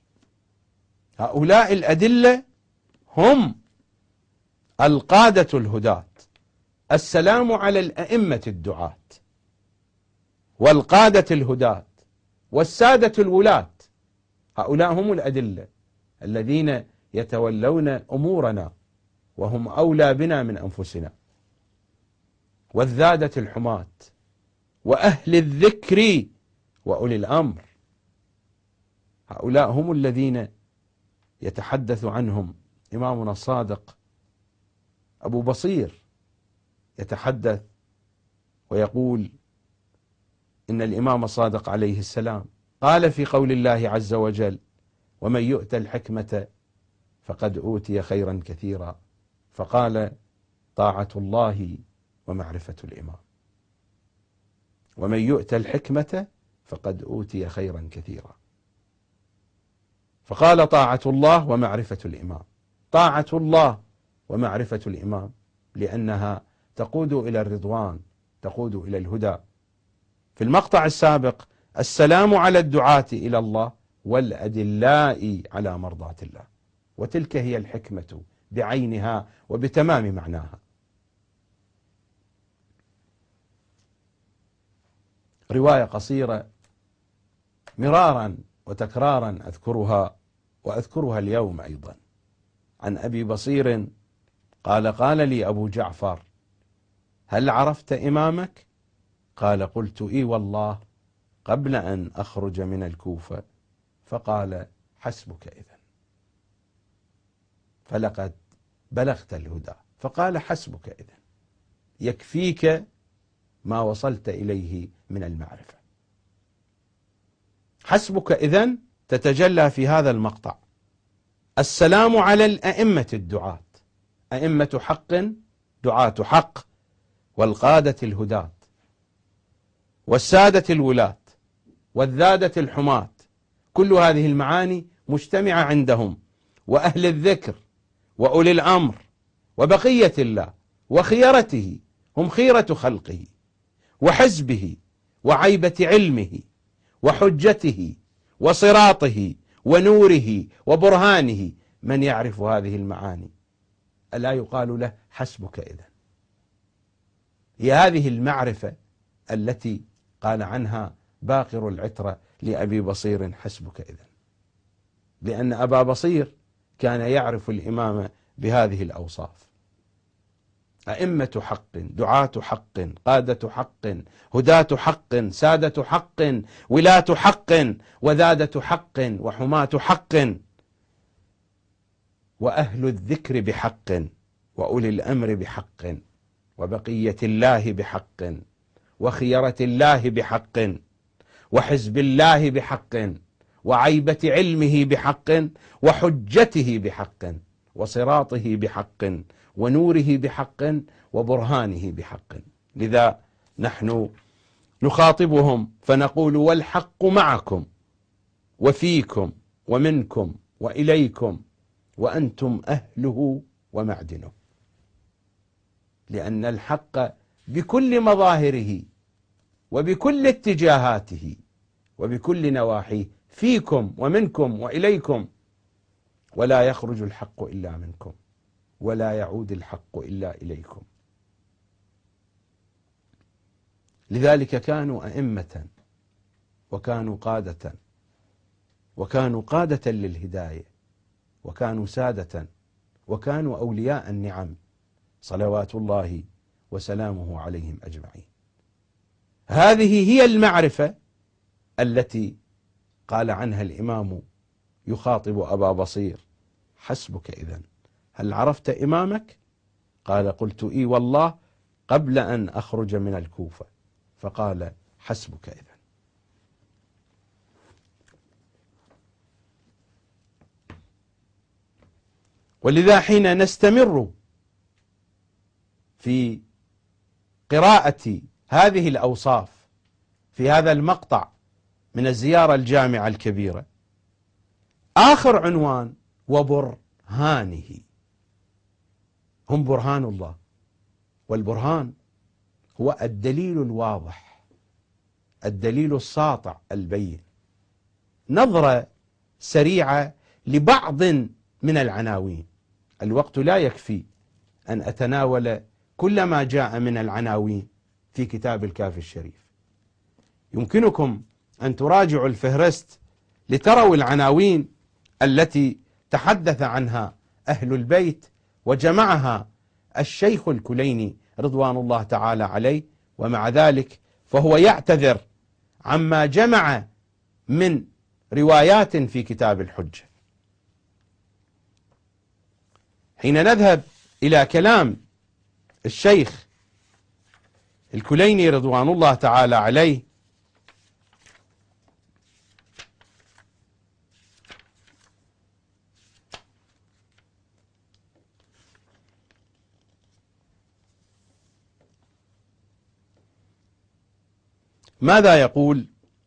هؤلاء الأدلة هم القادة الهداة. السلام على الأئمة الدعاة والقادة الهداة والسادة الولاة. هؤلاء هم الأدلة الذين يتولون أمورنا، وهم أولى بنا من أنفسنا. والذادة الحماة وأهل الذكر وأولي الأمر، هؤلاء هم الذين يتحدث عنهم إمامنا الصادق أبو بصير، يتحدث ويقول إن الإمام الصادق عليه السلام قال في قول الله عز وجل: ومن يؤت الحكمة فقد أوتي خيرا كثيرا، فقال: طاعة الله ومعرفة الإمام. ومن يؤت الحكمة فقد أوتي خيرا كثيرا. فقال طاعة الله ومعرفة الإمام. طاعة الله ومعرفة الإمام لأنها تقود إلى الرضوان، تقود إلى الهدى. في المقطع السابق السلام على الدعاة إلى الله والأدلاء على مرضاة الله، وتلك هي الحكمة بعينها وبتمام معناها. رواية قصيرة مرارا وتكرارا أذكرها اليوم أيضا، عن أبي بصير قال: قال لي أبو جعفر: هل عرفت إمامك؟ قال: قلت: إي والله، قبل أن أخرج من الكوفة. فقال: حسبك إذن، فلقد بلغت الهدى. فقال: حسبك إذن، يكفيك ما وصلت إليه من المعرفة. حسبك إذن تتجلى في هذا المقطع. السلام على الأئمة الدعاة، أئمة حق، دعاة حق، والقادة الهداة، والسادة الولاة، والذادة الحماة، كل هذه المعاني مجتمعة عندهم، وأهل الذكر، وأولي الأمر، وبقية الله، وخيرته، هم خيرة خلقه، وحزبه، وعيبة علمه، وحجته، وصراطه، ونوره، وبرهانه. من يعرف هذه المعاني ألا يقال له حسبك إذن؟ هي هذه المعرفة التي قال عنها باقر العترة لأبي بصير: حسبك إذن، لأن أبا بصير كان يعرف الإمام بهذه الأوصاف: أئمة حق، دعاة حق، قادة حق، هداة حق، سادة حق، ولاة حق، وذادة حق، وحماة حق، وأهل الذكر بحق، وأولي الأمر بحق، وبقية الله بحق، وخيرة الله بحق، وحزب الله بحق، وعيبة علمه بحق، وحجته بحق، وصراطه بحق، ونوره بحق، وبرهانه بحق. لذا نحن نخاطبهم فنقول: والحق معكم وفيكم ومنكم وإليكم، وأنتم أهله ومعدنه. لأن الحق بكل مظاهره وبكل اتجاهاته وبكل نواحيه فيكم ومنكم وإليكم، ولا يخرج الحق إلا منكم، ولا يعود الحق إلا إليكم. لذلك كانوا أئمة، وكانوا قادة، وكانوا قادة للهداية، وكانوا سادة، وكانوا أولياء النعم، صلوات الله وسلامه عليهم أجمعين. هذه هي المعرفة التي قال عنها الإمام يخاطب أبا بصير: حسبك إذن، هل عرفت إمامك؟ قال: قلت: إي والله، قبل أن أخرج من الكوفة. فقال: حسبك إذن. ولذا حين نستمر في قراءة هذه الأوصاف في هذا المقطع من الزيارة الجامعة الكبيرة، آخر عنوان: وبرهانه. هم برهان الله، والبرهان هو الدليل الواضح، الدليل الساطع البين. نظرة سريعة لبعض من العناوين، الوقت لا يكفي أن أتناول كل ما جاء من العناوين في كتاب الكافي الشريف. يمكنكم أن تراجعوا الفهرست لتروا العناوين التي تحدث عنها أهل البيت وجمعها الشيخ الكليني رضوان الله تعالى عليه، ومع ذلك فهو يعتذر عما جمع من روايات في كتاب الحجة. حين نذهب إلى كلام الشيخ الكليني رضوان الله تعالى عليه، ماذا يقول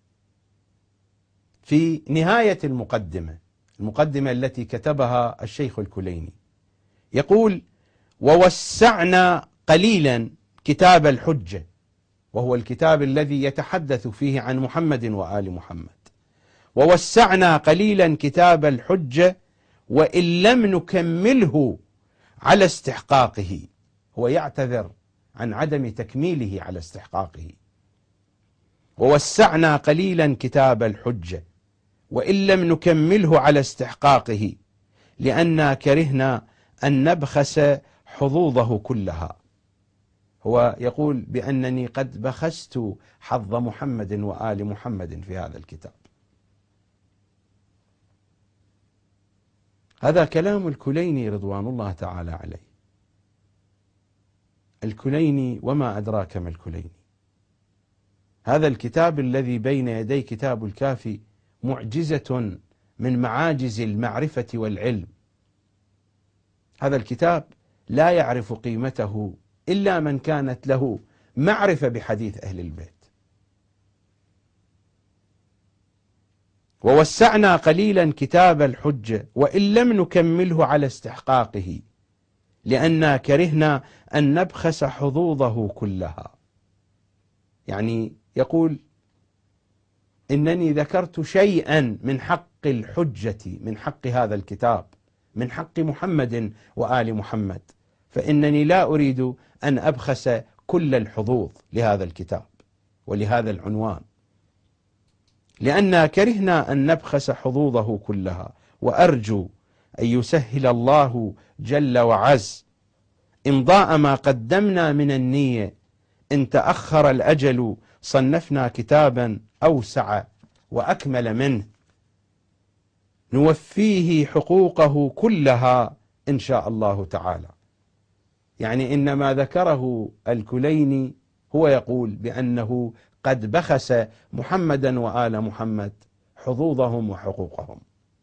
في نهاية المقدمة التي كتبها الشيخ الكليني؟ يقول: ووسعنا قليلا كتاب الحجة، وهو الكتاب الذي يتحدث فيه عن محمد وآل محمد. ووسعنا قليلا كتاب الحجة وإن لم نكمله على استحقاقه. هو يعتذر عن عدم تكميله على استحقاقه. ووسعنا قليلا كتاب الحجة وإن لم نكمله على استحقاقه لأننا كرهنا أن نبخس حظوظه كلها. هو يقول بأنني قد بخست حظ محمد وآل محمد في هذا الكتاب. هذا كلام الكليني رضوان الله تعالى عليه. الكليني وما أدراك ما الكليني. هذا الكتاب الذي بين يدي كتاب الكافي معجزة من معاجز المعرفة والعلم. هذا الكتاب لا يعرف قيمته إلا من كانت له معرفة بحديث أهل البيت. ووسعنا قليلا كتاب الحجة وإن لم نكمله على استحقاقه لأننا كرهنا أن نبخس حظوظه كلها. يعني يقول إنني ذكرت شيئا من حق الحجة، من حق هذا الكتاب، من حق محمد وآل محمد، فإنني لا أريد أن أبخس كل الحظوظ لهذا الكتاب ولهذا العنوان، لأننا كرهنا أن نبخس حظوظه كلها. وأرجو أن يسهل الله جل وعز إمضاء ما قدمنا من النية. إن تأخر الأجل صنفنا كتابا أوسع وأكمل منه نوفيه حقوقه كلها إن شاء الله تعالى. يعني إنما ذكره الكليني هو يقول بأنه قد بخس محمدا وآل محمد حظوظهم وحقوقهم،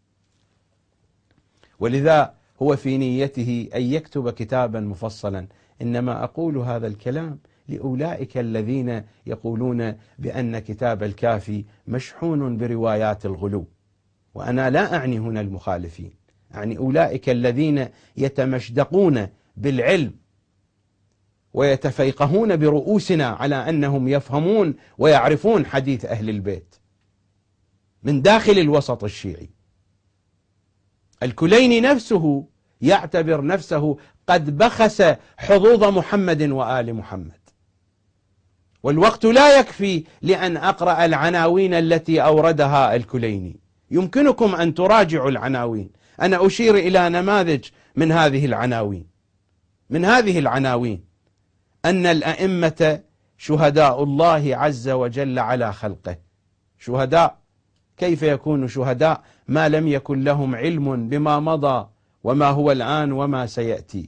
ولذا هو في نيته أن يكتب كتابا مفصلا. إنما أقول هذا الكلام لأولئك الذين يقولون بأن كتاب الكافي مشحون بروايات الغلو، وأنا لا أعني هنا المخالفين، أعني أولئك الذين يتمشدقون بالعلم ويتفيقهون برؤوسنا على أنهم يفهمون ويعرفون حديث أهل البيت من داخل الوسط الشيعي. الكليني نفسه يعتبر نفسه قد بخس حظوظ محمد وآل محمد، والوقت لا يكفي لأن أقرأ العناوين التي أوردها الكليني. يمكنكم أن تراجعوا العناوين. أنا أشير إلى نماذج من هذه العناوين: أن الأئمة شهداء الله عز وجل على خلقه. شهداء، كيف يكون شهداء ما لم يكن لهم علم بما مضى وما هو الآن وما سيأتي؟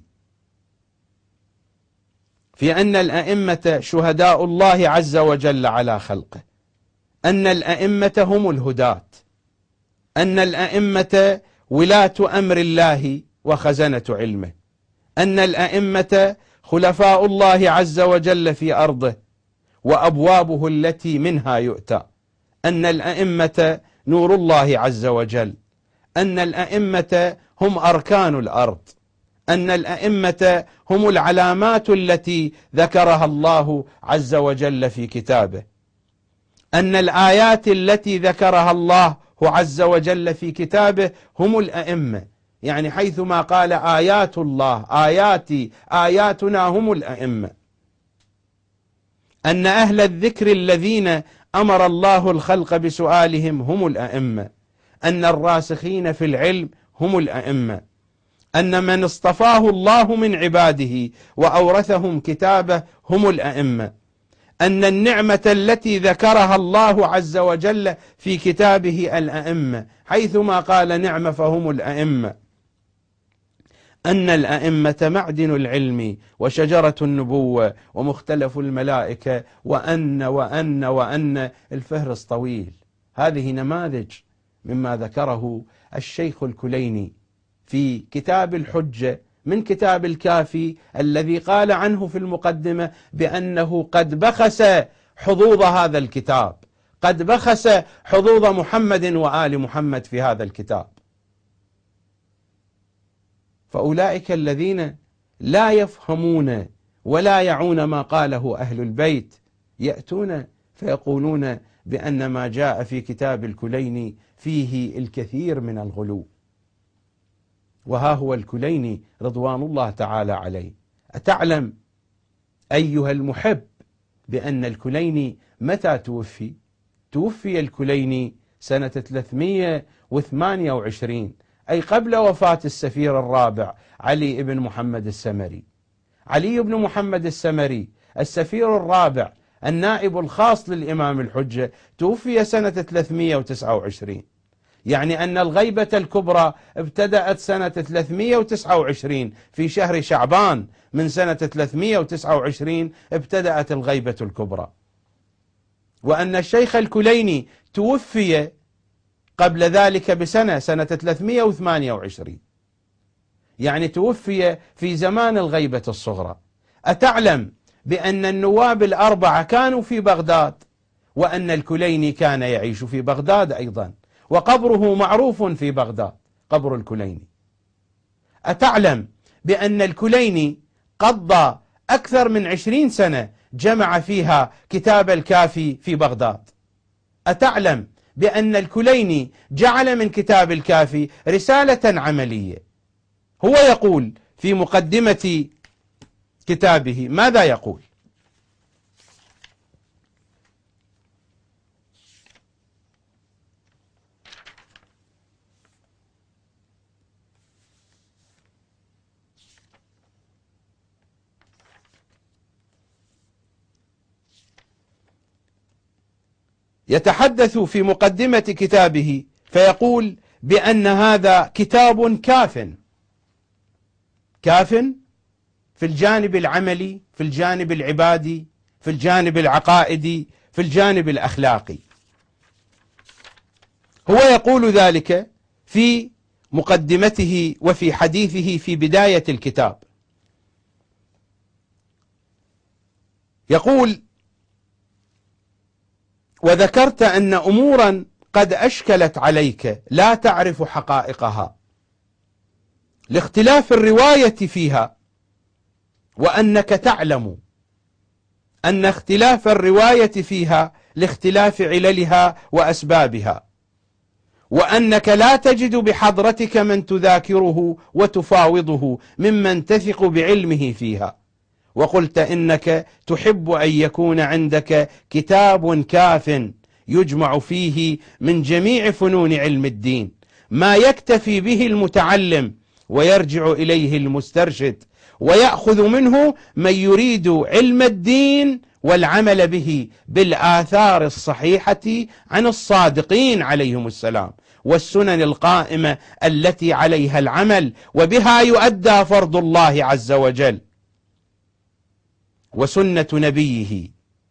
في أن الأئمة شهداء الله عز وجل على خلقه، أن الأئمة هم الهداة، أن الأئمة ولاة أمر الله وخزنة علمه، أن الأئمة خلفاء الله عز وجل في أرضه وأبوابه التي منها يؤتى، أن الأئمة نور الله عز وجل، أن الأئمة هم أركان الأرض، أن الأئمة هم العلامات التي ذكرها الله عز وجل في كتابه، أن الآيات التي ذكرها الله عز وجل في كتابه هم الأئمة. يعني حيثما قال آيات الله، آياتي، آياتنا، هم الأئمة. أن أهل الذكر الذين أمر الله الخلق بسؤالهم هم الأئمة، أن الراسخين في العلم هم الأئمة، أن من اصطفاه الله من عباده وأورثهم كتابه هم الأئمة، أن النعمة التي ذكرها الله عز وجل في كتابه الأئمة، حيثما قال نعمة فهم الأئمة، أن الأئمة معدن العلم وشجرة النبوة ومختلف الملائكة، وأن الفهرس طويل. هذه نماذج مما ذكره الشيخ الكليني في كتاب الحجة من كتاب الكافي، الذي قال عنه في المقدمة بأنه قد بخس حظوظ هذا الكتاب، قد بخس حظوظ محمد وآل محمد في هذا الكتاب. فأولئك الذين لا يفهمون ولا يعون ما قاله أهل البيت يأتون فيقولون بأن ما جاء في كتاب الكليني فيه الكثير من الغلو. وها هو الكليني رضوان الله تعالى عليه. أتعلم أيها المحب بأن الكليني متى توفي؟ توفي الكليني سنة 328، أي قبل وفاة السفير الرابع علي بن محمد السمري. علي بن محمد السمري السفير الرابع النائب الخاص للإمام الحجة توفي سنة 329، يعني أن الغيبة الكبرى ابتدأت سنة 329 في شهر شعبان من سنة 329 ابتدأت الغيبة الكبرى، وأن الشيخ الكليني توفي قبل ذلك بسنة، سنة 328، يعني توفي في زمان الغيبة الصغرى. أتعلم بأن النواب الأربعة كانوا في بغداد، وأن الكليني كان يعيش في بغداد أيضا، وقبره معروف في بغداد، قبر الكليني. أتعلم بأن الكليني قضى أكثر من 20 سنة جمع فيها كتاب الكافي في بغداد. أتعلم بأن الكليني جعل من كتاب الكافي رسالة عملية. هو يقول في مقدمة كتابه ماذا يقول؟ يتحدث في مقدمة كتابه فيقول بأن هذا كتاب كاف في الجانب العملي، في الجانب العبادي، في الجانب العقائدي، في الجانب الأخلاقي. هو يقول ذلك في مقدمته وفي حديثه في بداية الكتاب. يقول: وذكرت أن أمورا قد أشكلت عليك لا تعرف حقائقها لاختلاف الرواية فيها، وأنك تعلم أن اختلاف الرواية فيها لاختلاف عللها وأسبابها، وأنك لا تجد بحضرتك من تذاكره وتفاوضه ممن تثق بعلمه فيها، وقلت إنك تحب أن يكون عندك كتاب كاف يجمع فيه من جميع فنون علم الدين ما يكتفي به المتعلم ويرجع إليه المسترشد، ويأخذ منه من يريد علم الدين والعمل به بالآثار الصحيحة عن الصادقين عليهم السلام، والسنن القائمة التي عليها العمل وبها يؤدى فرض الله عز وجل وسنة نبيه.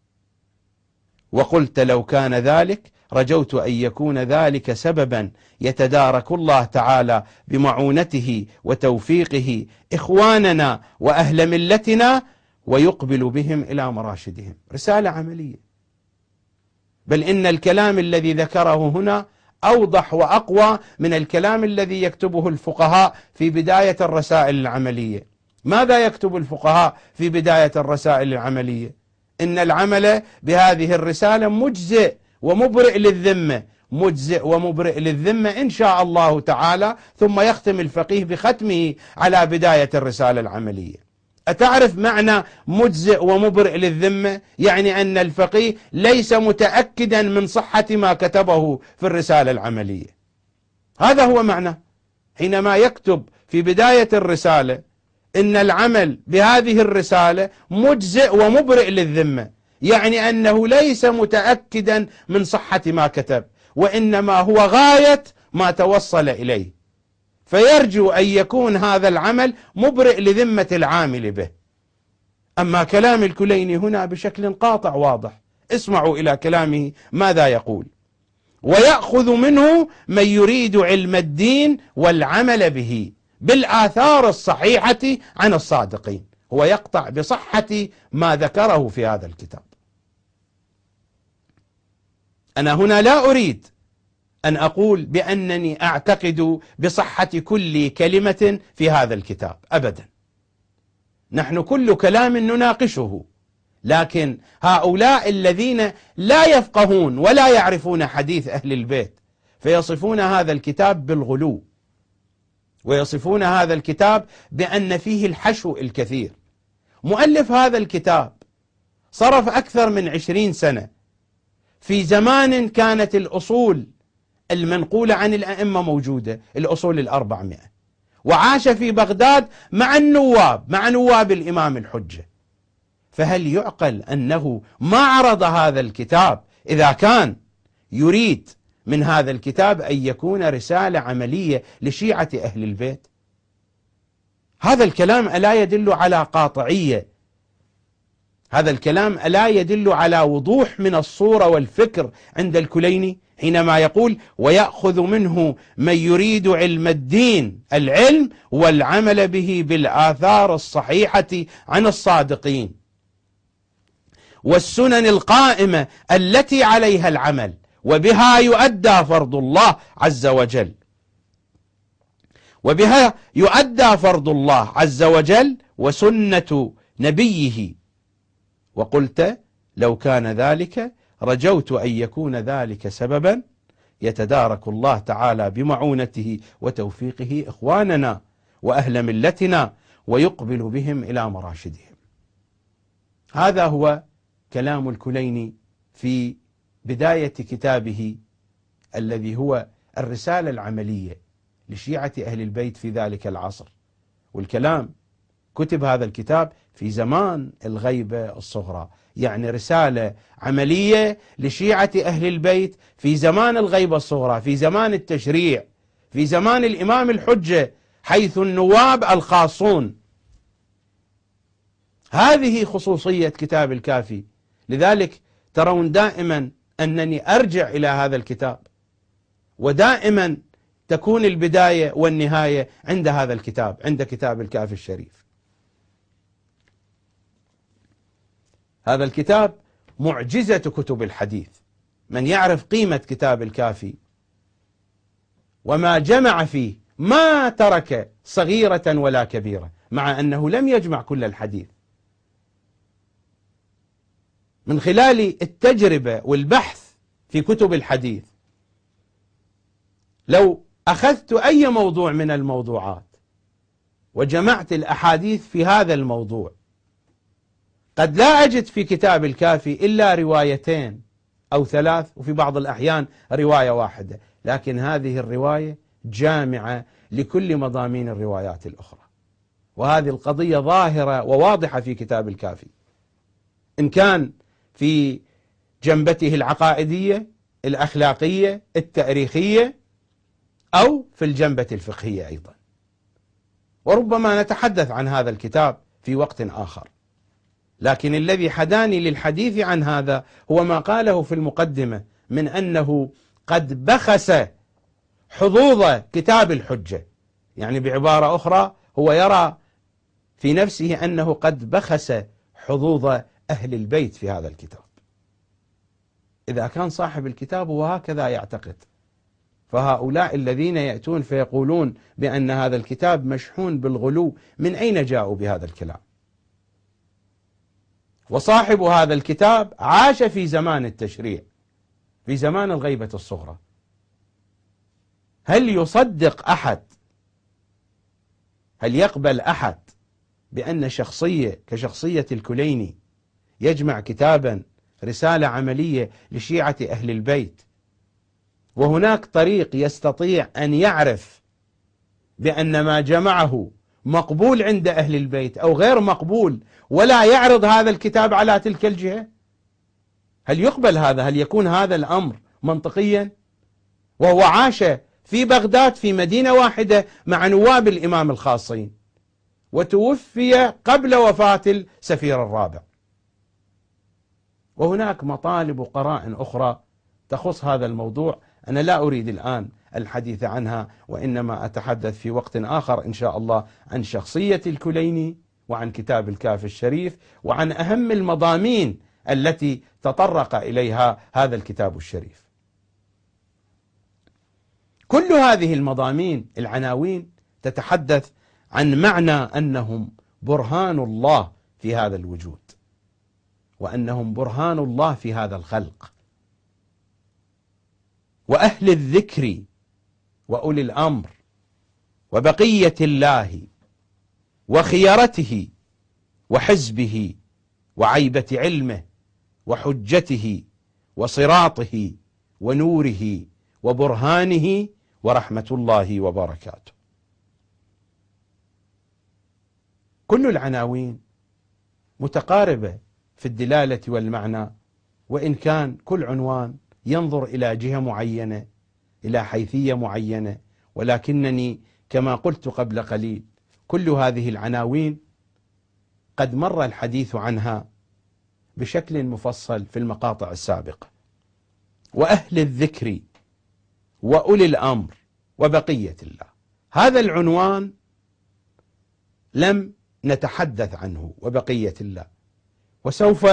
وقلت لو كان ذلك رجوت أن يكون ذلك سببا يتدارك الله تعالى بمعونته وتوفيقه إخواننا وأهل ملتنا ويقبل بهم إلى مراشدهم. رسالة عملية، بل إن الكلام الذي ذكره هنا أوضح وأقوى من الكلام الذي يكتبه الفقهاء في بداية الرسائل العملية. ماذا يكتب الفقهاء في بداية الرسائل العملية؟ إن العمل بهذه الرسالة مجزئ ومبرئ للذمة، مجزئ ومبرئ للذمة إن شاء الله تعالى، ثم يختم الفقيه بختمه على بداية الرسالة العملية. أتعرف معنى مجزئ ومبرئ للذمة؟ يعني أن الفقيه ليس متأكدا من صحة ما كتبه في الرسالة العملية. هذا هو معنى حينما يكتب في بداية الرسالة إن العمل بهذه الرسالة مجزئ ومبرئ للذمة، يعني أنه ليس متأكدا من صحة ما كتب، وإنما هو غاية ما توصل إليه، فيرجو أن يكون هذا العمل مبرئ لذمة العامل به. أما كلام الكليني هنا بشكل قاطع واضح، اسمعوا إلى كلامه ماذا يقول: ويأخذ منه من يريد علم الدين والعمل به بالآثار الصحيحة عن الصادقين. هو يقطع بصحة ما ذكره في هذا الكتاب. أنا هنا لا أريد أن أقول بأنني أعتقد بصحة كل كلمة في هذا الكتاب أبدا، نحن كل كلام نناقشه، لكن هؤلاء الذين لا يفقهون ولا يعرفون حديث أهل البيت فيصفون هذا الكتاب بالغلو، ويصفون هذا الكتاب بأن فيه الحشو الكثير. مؤلف هذا الكتاب صرف أكثر من 20 سنة في زمان كانت الأصول المنقولة عن الأئمة موجودة، الأصول 400، وعاش في بغداد مع النواب، مع نواب الإمام الحجة. فهل يعقل أنه ما عرض هذا الكتاب إذا كان يريد من هذا الكتاب أن يكون رسالة عملية لشيعة أهل البيت؟ هذا الكلام ألا يدل على قاطعية؟ هذا الكلام ألا يدل على وضوح من الصورة والفكر عند الكليني حينما يقول: ويأخذ منه من يريد علم الدين العلم والعمل به بالآثار الصحيحة عن الصادقين والسنن القائمة التي عليها العمل وبها يؤدى فرض الله عز وجل، وبها يؤدى فرض الله عز وجل وسنة نبيه. وقلت: لو كان ذلك رجوت أن يكون ذلك سببا يتدارك الله تعالى بمعونته وتوفيقه إخواننا وأهل ملتنا ويقبل بهم إلى مراشدهم. هذا هو كلام الكليني في بداية كتابه الذي هو الرسالة العملية لشيعة أهل البيت في ذلك العصر. والكلام كتب هذا الكتاب في زمان الغيبة الصغرى، يعني رسالة عملية لشيعة أهل البيت في زمان الغيبة الصغرى، في زمان التشريع، في زمان الإمام الحجة، حيث النواب الخاصون. هذه خصوصية كتاب الكافي. لذلك ترون دائما أنني أرجع إلى هذا الكتاب، ودائما تكون البداية والنهاية عند هذا الكتاب، عند كتاب الكافي الشريف. هذا الكتاب معجزة كتب الحديث. من يعرف قيمة كتاب الكافي وما جمع فيه ما ترك صغيرة ولا كبيرة، مع أنه لم يجمع كل الحديث. من خلال التجربة والبحث في كتب الحديث، لو أخذت أي موضوع من الموضوعات وجمعت الأحاديث في هذا الموضوع، قد لا أجد في كتاب الكافي إلا روايتين أو 3، وفي بعض الأحيان رواية واحدة، لكن هذه الرواية جامعة لكل مضامين الروايات الأخرى. وهذه القضية ظاهرة وواضحة في كتاب الكافي، إن كان في جنبته العقائدية الأخلاقية التاريخية أو في الجنبة الفقهية أيضا. وربما نتحدث عن هذا الكتاب في وقت آخر، لكن الذي حداني للحديث عن هذا هو ما قاله في المقدمة من أنه قد بخس حظوظ كتاب الحجة. يعني بعبارة أخرى هو يرى في نفسه أنه قد بخس حظوظ أهل البيت في هذا الكتاب. إذا كان صاحب الكتاب وهكذا يعتقد، فهؤلاء الذين يأتون فيقولون بأن هذا الكتاب مشحون بالغلو، من أين جاءوا بهذا الكلام؟ وصاحب هذا الكتاب عاش في زمان التشريع، في زمان الغيبة الصغرى. هل يصدق أحد، هل يقبل أحد بأن شخصية كشخصية الكليني يجمع كتابا رسالة عملية لشيعة أهل البيت، وهناك طريق يستطيع أن يعرف بأن ما جمعه مقبول عند أهل البيت أو غير مقبول، ولا يعرض هذا الكتاب على تلك الجهة؟ هل يقبل هذا؟ هل يكون هذا الأمر منطقيا؟ وهو عاش في بغداد في مدينة واحدة مع نواب الإمام الخاصين، وتوفي قبل وفاة السفير الرابع. وهناك مطالب وقرائن أخرى تخص هذا الموضوع، أنا لا أريد الآن الحديث عنها، وإنما أتحدث في وقت آخر إن شاء الله عن شخصية الكليني وعن كتاب الكافي الشريف وعن أهم المضامين التي تطرق إليها هذا الكتاب الشريف. كل هذه المضامين العناوين تتحدث عن معنى أنهم برهان الله في هذا الوجود، وأنهم برهان الله في هذا الخلق. وأهل الذكر وأولي الأمر وبقية الله وخيرته وحزبه وعيبة علمه وحجته وصراطه ونوره وبرهانه ورحمة الله وبركاته. كل العناوين متقاربة في الدلالة والمعنى، وإن كان كل عنوان ينظر إلى جهة معينة، إلى حيثية معينة، ولكنني كما قلت قبل قليل كل هذه العناوين قد مر الحديث عنها بشكل مفصل في المقاطع السابقة. وأهل الذكر وأولي الأمر وبقية الله، هذا العنوان لم نتحدث عنه، وبقية الله، وسوف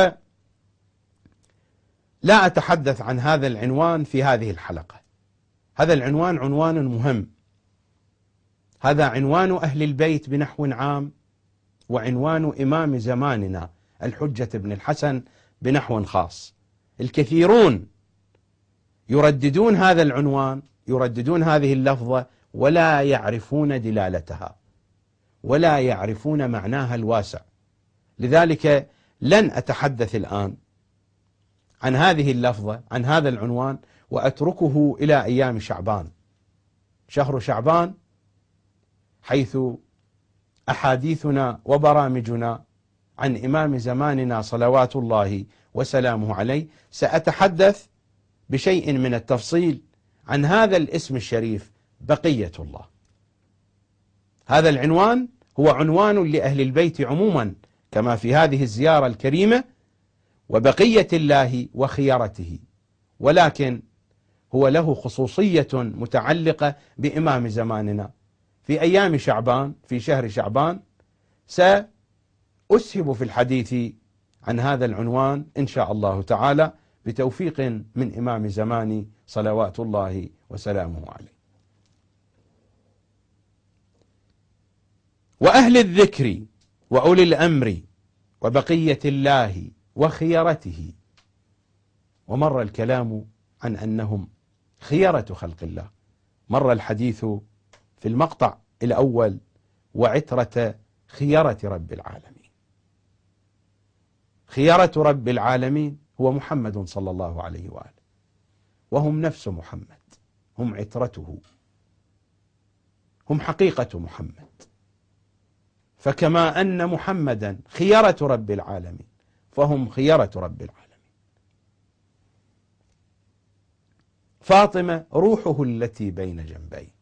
لا أتحدث عن هذا العنوان في هذه الحلقة. هذا العنوان عنوان مهم، هذا عنوان أهل البيت بنحو عام، وعنوان إمام زماننا الحجة بن الحسن بنحو خاص. الكثيرون يرددون هذا العنوان، يرددون هذه اللفظة، ولا يعرفون دلالتها ولا يعرفون معناها الواسع. لذلك لن أتحدث الآن عن هذه اللفظة، عن هذا العنوان، وأتركه إلى أيام شعبان، شهر شعبان، حيث أحاديثنا وبرامجنا عن إمام زماننا صلوات الله وسلامه عليه سأتحدث بشيء من التفصيل عن هذا الاسم الشريف بقية الله. هذا العنوان هو عنوان لأهل البيت عموما كما في هذه الزيارة الكريمة، وبقية الله وخيرته، ولكن هو له خصوصية متعلقة بإمام زماننا. في أيام شعبان، في شهر شعبان، سأسهب في الحديث عن هذا العنوان إن شاء الله تعالى بتوفيق من إمام زماني صلوات الله وسلامه عليه. وأهل الذكر وأولي الأمر وبقية الله وخيرته، ومر الكلام عن أنهم خيرة خلق الله. مر الحديث في المقطع الأول وعترة خيرة رب العالمين. خيرة رب العالمين هو محمد صلى الله عليه وآله، وهم نفس محمد، هم عترته، هم حقيقة محمد. فكما أن محمدا خيرة رب العالمين، فهم خيرة رب العالمين. فاطمة روحه التي بين جنبيه،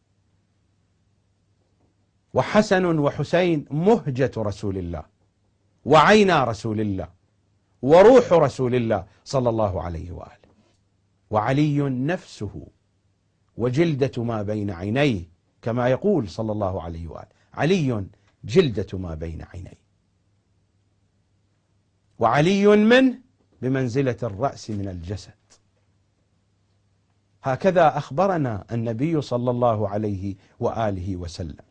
وحسن وحسين مهجة رسول الله وعينا رسول الله وروح رسول الله صلى الله عليه وآله، وعلي نفسه وجلدة ما بين عينيه، كما يقول صلى الله عليه وآله: علي جلدة ما بين عينيه، وعلي منه بمنزلة الرأس من الجسد. هكذا أخبرنا النبي صلى الله عليه وآله وسلم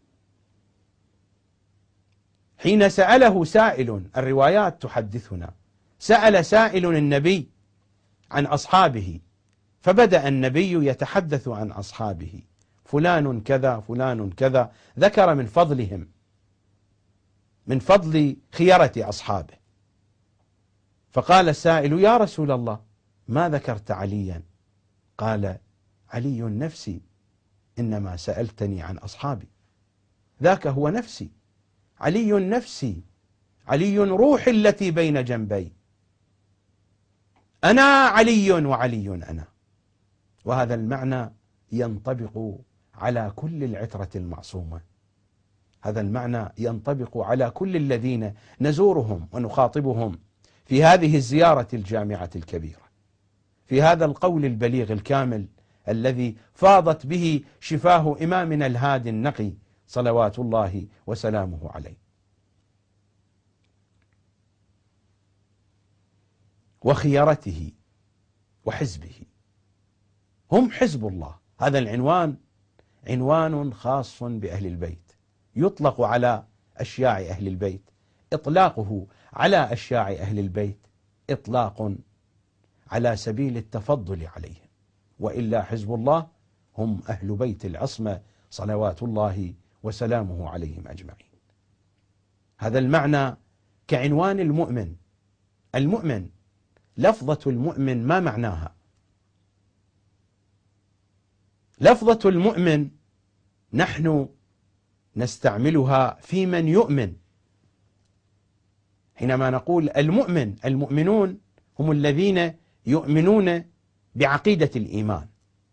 حين سأله سائل، الروايات تحدثنا، سأل سائل النبي عن أصحابه، فبدأ النبي يتحدث عن أصحابه: فلان كذا فلان كذا، ذكر من فضلهم، من فضل خيرة أصحابه. فقال السائل: يا رسول الله، ما ذكرت عليا؟ قال: علي نفسي، إنما سألتني عن أصحابي، ذاك هو نفسي، علي نفسي، علي روحي التي بين جنبي، أنا علي وعلي أنا. وهذا المعنى ينطبق على كل العترة المعصومة، هذا المعنى ينطبق على كل الذين نزورهم ونخاطبهم في هذه الزيارة الجامعة الكبيرة، في هذا القول البليغ الكامل الذي فاضت به شفاه إمامنا الهادي النقي صلوات الله وسلامه عليه. وخيرته وحزبه، هم حزب الله. هذا العنوان عنوان خاص بأهل البيت، يطلق على أشياع أهل البيت. إطلاقه على أشياع أهل البيت إطلاق على سبيل التفضل عليهم، وإلا حزب الله هم أهل بيت العصمة صلوات الله وسلامه عليهم أجمعين. هذا المعنى كعنوان المؤمن. المؤمن، لفظة المؤمن ما معناها؟ لفظة المؤمن نحن نستعملها في من يؤمن. حينما نقول المؤمن، المؤمنون هم الذين يؤمنون بعقيدة الإيمان.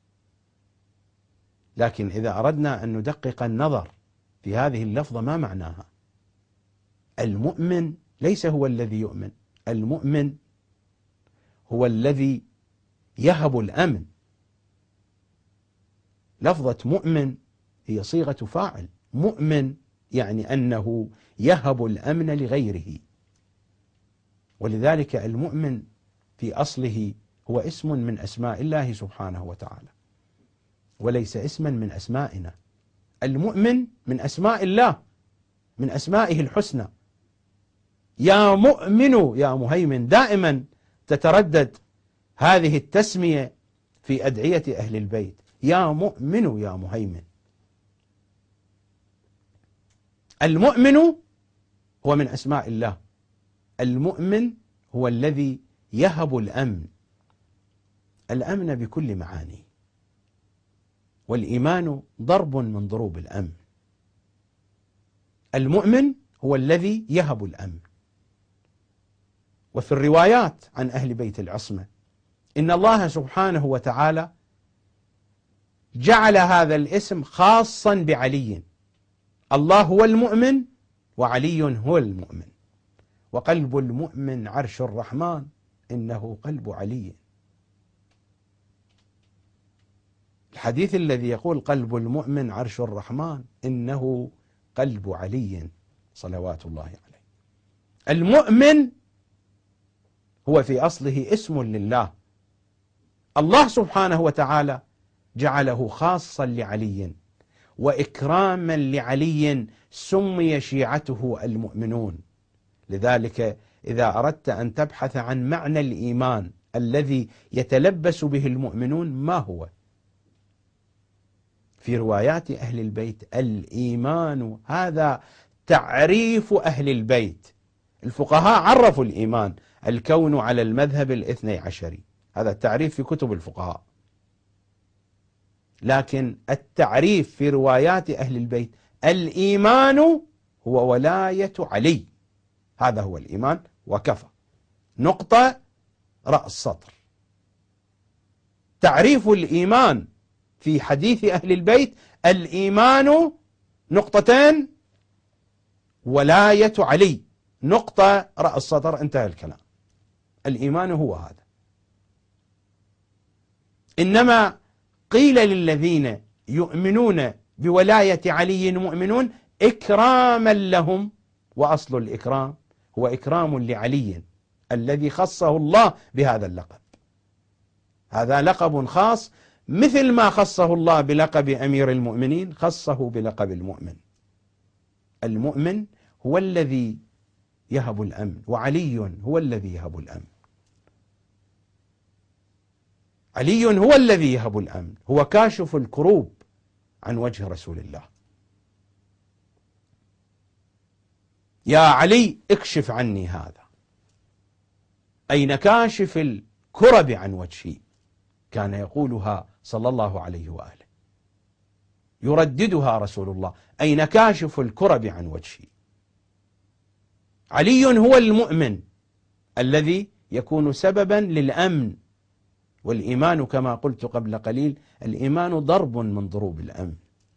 لكن إذا أردنا أن ندقق النظر في هذه اللفظة ما معناها؟ المؤمن ليس هو الذي يؤمن، المؤمن هو الذي يهب الأمن. لفظة مؤمن هي صيغة فاعل، مؤمن يعني أنه يهب الأمن لغيره. ولذلك المؤمن في أصله هو اسم من أسماء الله سبحانه وتعالى، وليس اسما من أسمائنا. المؤمن من أسماء الله، من أسمائه الحسنى. يا مؤمن يا مهيمن، دائما تتردد هذه التسمية في أدعية أهل البيت، يا مؤمن يا مهيمن. المؤمن هو من أسماء الله، المؤمن هو الذي يهب الأمن، الأمن بكل معانيه، والإيمان ضرب من ضروب الأمن. المؤمن هو الذي يهب الأمن. وفي الروايات عن أهل بيت العصمة إن الله سبحانه وتعالى جعل هذا الاسم خاصا بعلي. الله هو المؤمن وعلي هو المؤمن، وقلب المؤمن عرش الرحمن إنه قلب علي. الحديث الذي يقول قلب المؤمن عرش الرحمن إنه قلب علي صلوات الله عليه. المؤمن هو في أصله اسم لله، الله سبحانه وتعالى جعله خاصا لعلي، وإكراما لعلي سمي شيعته المؤمنون. لذلك إذا أردت أن تبحث عن معنى الإيمان الذي يتلبس به المؤمنون ما هو؟ في روايات أهل البيت الإيمان، هذا تعريف أهل البيت. الفقهاء عرفوا الإيمان: الكون على المذهب الاثني عشري، هذا التعريف في كتب الفقهاء. لكن التعريف في روايات أهل البيت الإيمان هو ولاية علي، هذا هو الإيمان وكفى، نقطة، رأس سطر. تعريف الإيمان في حديث أهل البيت الإيمان نقطتين، ولاية علي، نقطة، رأس سطر، انتهى الكلام. الإيمان هو هذا. إنما قيل للذين يؤمنون بولاية علي مؤمنون إكراما لهم، وأصل الإكرام هو إكرام لعلي الذي خصه الله بهذا اللقب. هذا لقب خاص، مثل ما خصه الله بلقب أمير المؤمنين خصه بلقب المؤمن. المؤمن هو الذي يهب الأمن، وعلي هو الذي يهب الأمن. علي هو الذي يهب الأمن، هو كاشف الكروب عن وجه رسول الله. يا علي اكشف عني هذا، أين كاشف الكرب عن وجهي؟ كان يقولها صلى الله عليه وآله، يرددها رسول الله: أين كاشف الكرب عن وجهي؟ علي هو المؤمن الذي يكون سببا للأمن. والإيمان كما قلت قبل قليل، الإيمان ضرب من ضروب الأمن.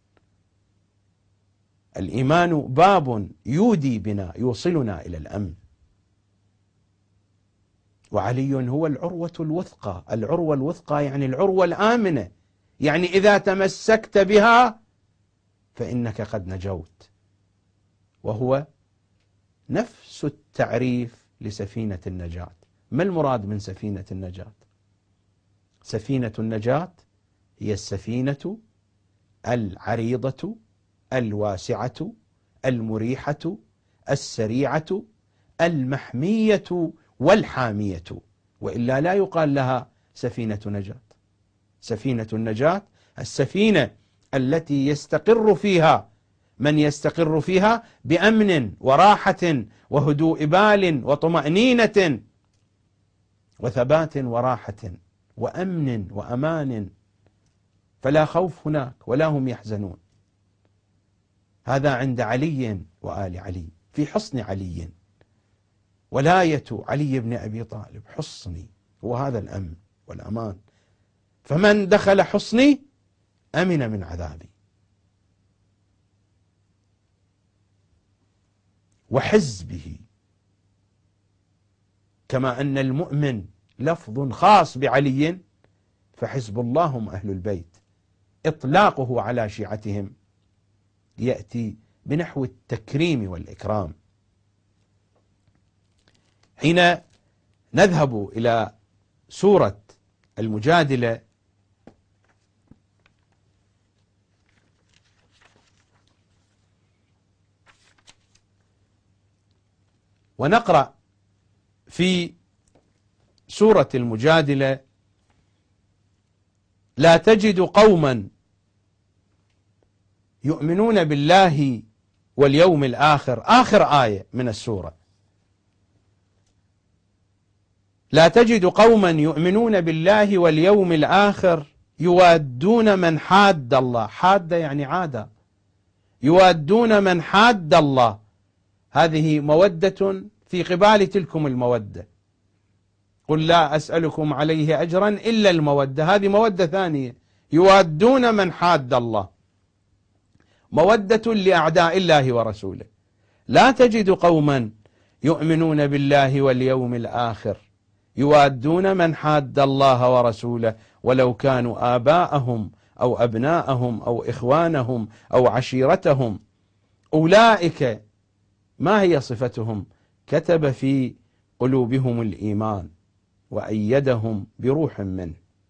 الإيمان باب يودي بنا، يوصلنا إلى الأمن. وعلي هو العروة الوثقى. العروة الوثقى يعني العروة الآمنة، يعني إذا تمسكت بها فإنك قد نجوت. وهو نفس التعريف لسفينة النجاة. ما المراد من سفينة النجاة؟ سفينة النجاة هي السفينة العريضة الواسعة المريحة السريعة المحمية والحامية، وإلا لا يقال لها سفينة نجاة. سفينة النجاة السفينة التي يستقر فيها من يستقر فيها بأمن وراحة وهدوء بال وطمأنينة وثبات وراحة وأمن وأمان، فلا خوف هناك ولا هم يحزنون. هذا عند علي وآل علي، في حصن علي، ولاية علي بن أبي طالب حصني، هو هذا الأمن والأمان، فمن دخل حصني أمن من عذابي. وحزبه، كما أن المؤمن لفظ خاص بعلي، فحزب الله هم أهل البيت. إطلاقه على شيعتهم يأتي بنحو التكريم والإكرام. حين نذهب إلى سورة المجادلة ونقرأ في سورة المجادلة: لا تجد قوما يؤمنون بالله واليوم الآخر، آخر آية من السورة. لا تجد قوما يؤمنون بالله واليوم الآخر يوادون من حاد الله، حاد يعني عادة، يوادون من حاد الله، هذه مودة في قبال تلكم المودة. قل لا أسألكم عليه أجرا إلا المودة، هذه مودة ثانية، يوادون من حاد الله، مودة لأعداء الله ورسوله. لا تجد قوما يؤمنون بالله واليوم الآخر يوادون من حاد الله ورسوله ولو كانوا آباءهم أو أبناءهم أو إخوانهم أو عشيرتهم. أولئك ما هي صفتهم؟ كتب في قلوبهم الإيمان وأيدهم بروح منه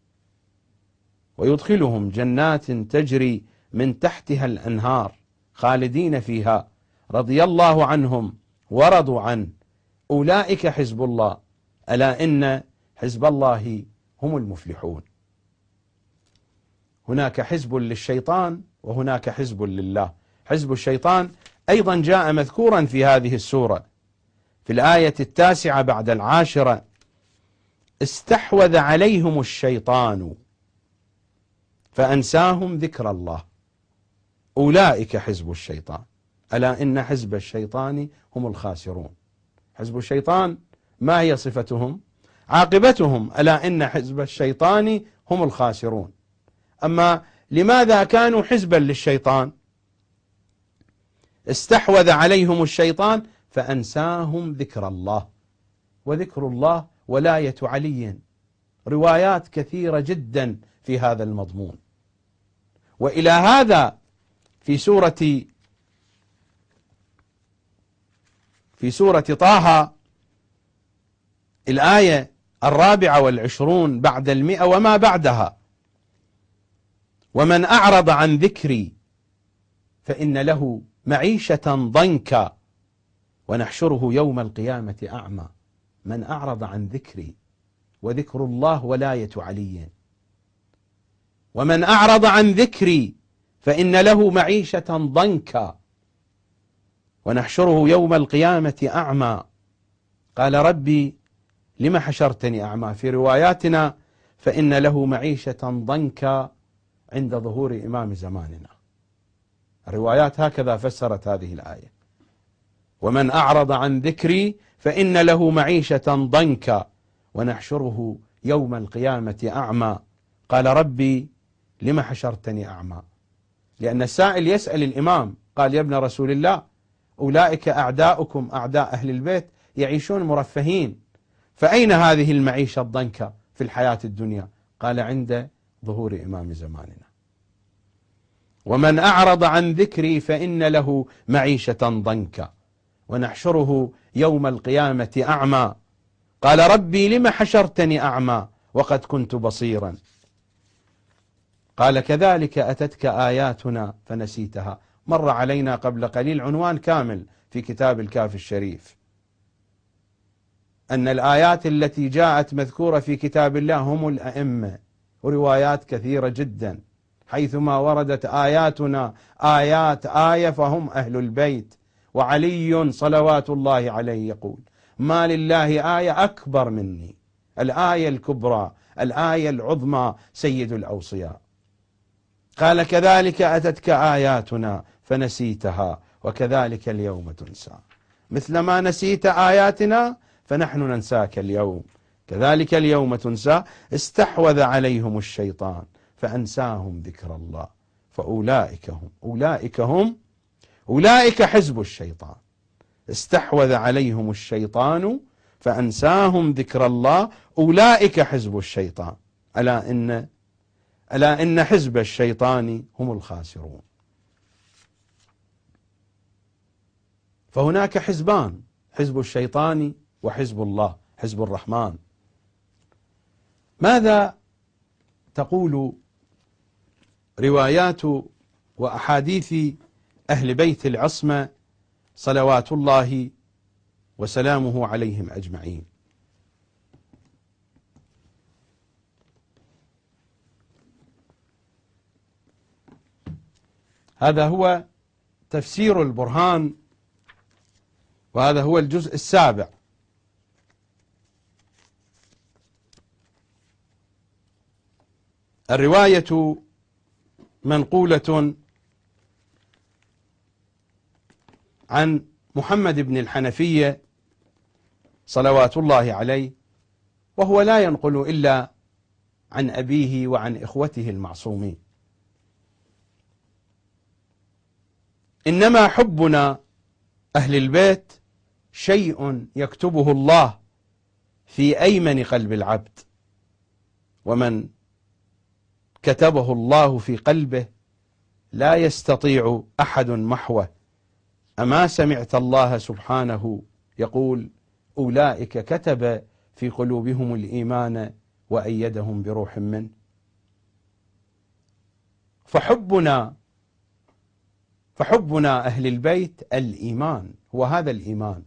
ويدخلهم جنات تجري من تحتها الأنهار خالدين فيها رضي الله عنهم ورضوا عنه أولئك حزب الله ألا إن حزب الله هم المفلحون. هناك حزب للشيطان وهناك حزب لله. حزب الشيطان أيضا جاء مذكورا في هذه السورة في الآية 9 بعد 10: استحوذ عليهم الشيطان فأنساهم ذكر الله أولئك حزب الشيطان ألا إن حزب الشيطان هم الخاسرون. حزب الشيطان ما هي صفتهم؟ عاقبتهم ألا إن حزب الشيطان هم الخاسرون. أما لماذا كانوا حزبا للشيطان؟ استحوذ عليهم الشيطان فأنساهم ذكر الله، وذكر الله ولاية علي، روايات كثيرة جدا في هذا المضمون. وإلى هذا في سورة طه الآية 24 بعد 100 وما بعدها: ومن أعرض عن ذكري فإن له معيشة ضنكا ونحشره يوم القيامة أعمى. من أعرض عن ذكري، وذكر الله ولاية علي. ومن أعرض عن ذكري فإن له معيشة ضنكا ونحشره يوم القيامة أعمى. قال ربي لم حشرتني أعمى. في رواياتنا فإن له معيشة ضنكا عند ظهور إمام زماننا. الروايات هكذا فسرت هذه الآية: ومن أعرض عن ذكري فإن له معيشة ضنكا ونحشره يوم القيامة أعمى. قال ربي لم حشرتني أعمى؟ لأن السائل يسأل الإمام، قال يا ابن رسول الله أولئك أعداؤكم أعداء أهل البيت يعيشون مرفهين، فأين هذه المعيشة الضنكة في الحياة الدنيا؟ قال عند ظهور إمام زماننا. ومن أعرض عن ذكري فإن له معيشة ضنكا ونحشره يوم القيامة أعمى. قال ربي لم حشرتني أعمى وقد كنت بصيرا. قال كذلك أتتك آياتنا فنسيتها. مر علينا قبل قليل عنوان كامل في كتاب الكافي الشريف، أن الآيات التي جاءت مذكورة في كتاب الله هم الأئمة، وروايات كثيرة جدا حيثما وردت آياتنا آية فهم أهل البيت. وعلي صلوات الله عليه يقول: ما لله آية أكبر مني، الآية الكبرى، الآية العظمى، سيد الأوصياء. قال كذلك أتتك آياتنا فنسيتها وكذلك اليوم تنسى. مثلما نسيت آياتنا فنحن ننساك اليوم، كذلك اليوم تنسى. استحوذ عليهم الشيطان فأنساهم ذكر الله أولئك حزب الشيطان. استحوذ عليهم الشيطان فأنساهم ذكر الله أولئك حزب الشيطان ألا إن حزب الشيطان هم الخاسرون. فهناك حزبان: حزب الشيطان وحزب الله، حزب الرحمن. ماذا تقول روايات وأحاديث أهل بيت العصمة صلوات الله وسلامه عليهم أجمعين؟ هذا هو تفسير البرهان، وهذا هو الجزء السابع. الرواية منقولة عن محمد بن الحنفية صلوات الله عليه، وهو لا ينقل إلا عن أبيه وعن إخوته المعصومين. إنما حبنا أهل البيت شيء يكتبه الله في أيمن قلب العبد، ومن كتبه الله في قلبه لا يستطيع أحد محوه. أما سمعت الله سبحانه يقول: أولئك كتب في قلوبهم الإيمان وأيدهم بروح منه. فحبنا أهل البيت الإيمان، هو هذا الإيمان.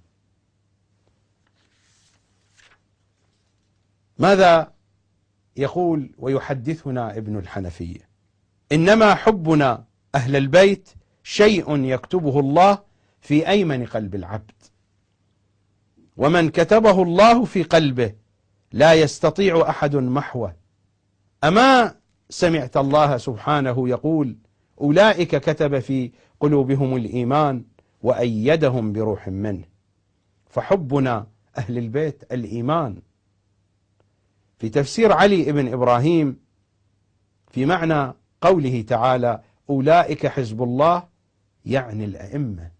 ماذا يقول ويحدثنا ابن الحنفية؟ إنما حبنا أهل البيت شيء يكتبه الله في أيمن قلب العبد، ومن كتبه الله في قلبه لا يستطيع أحد محوه. أما سمعت الله سبحانه يقول: أولئك كتب في قلوبهم الإيمان وأيدهم بروح منه. فحبنا أهل البيت الإيمان. في تفسير علي بن إبراهيم في معنى قوله تعالى: أولئك حزب الله، يعني الأئمة.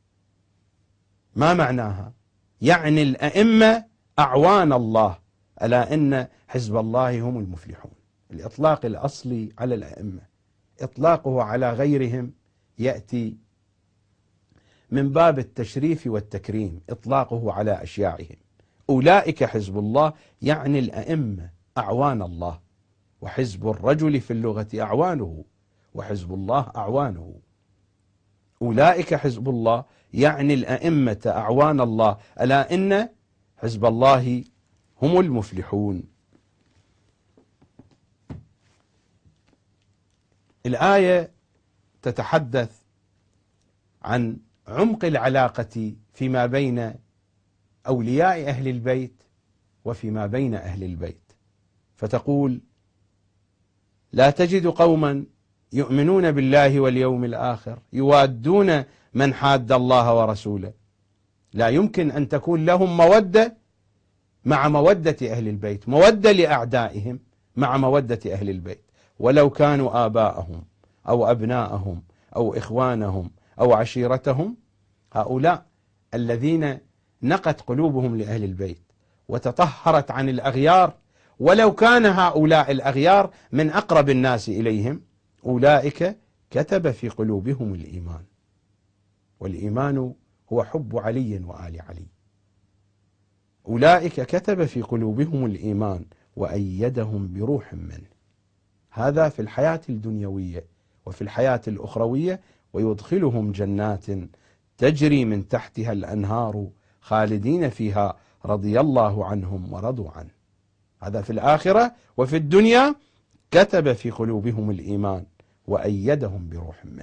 ما معناها؟ يعني الأئمة أعوان الله، ألا إن حزب الله هم المفلحون. الإطلاق الأصلي على الأئمة، إطلاقه على غيرهم يأتي من باب التشريف والتكريم، إطلاقه على أشياعهم. أولئك حزب الله يعني الأئمة أعوان الله، وحزب الرجل في اللغة أعوانه، وحزب الله أعوانه. أولئك حزب الله يعني الأئمة أعوان الله، ألا إن حزب الله هم المفلحون. الآية تتحدث عن عمق العلاقة فيما بين أولياء أهل البيت وفيما بين أهل البيت، فتقول: لا تجد قوما يؤمنون بالله واليوم الآخر يوادون من حاد الله ورسوله. لا يمكن أن تكون لهم مودة مع مودة أهل البيت، مودة لأعدائهم مع مودة أهل البيت، ولو كانوا آباءهم أو أبناءهم أو إخوانهم أو عشيرتهم. هؤلاء الذين نقت قلوبهم لأهل البيت وتطهرت عن الأغيار، ولو كان هؤلاء الأغيار من أقرب الناس إليهم، أولئك كتب في قلوبهم الإيمان، والإيمان هو حب علي وآل علي. أولئك كتب في قلوبهم الإيمان وأيدهم بروح منه. هذا في الحياة الدنيوية، وفي الحياة الأخروية ويدخلهم جنات تجري من تحتها الأنهار خالدين فيها رضي الله عنهم ورضوا عنه. هذا في الآخرة. وفي الدنيا كتب في قلوبهم الإيمان وأيدهم بروح منه.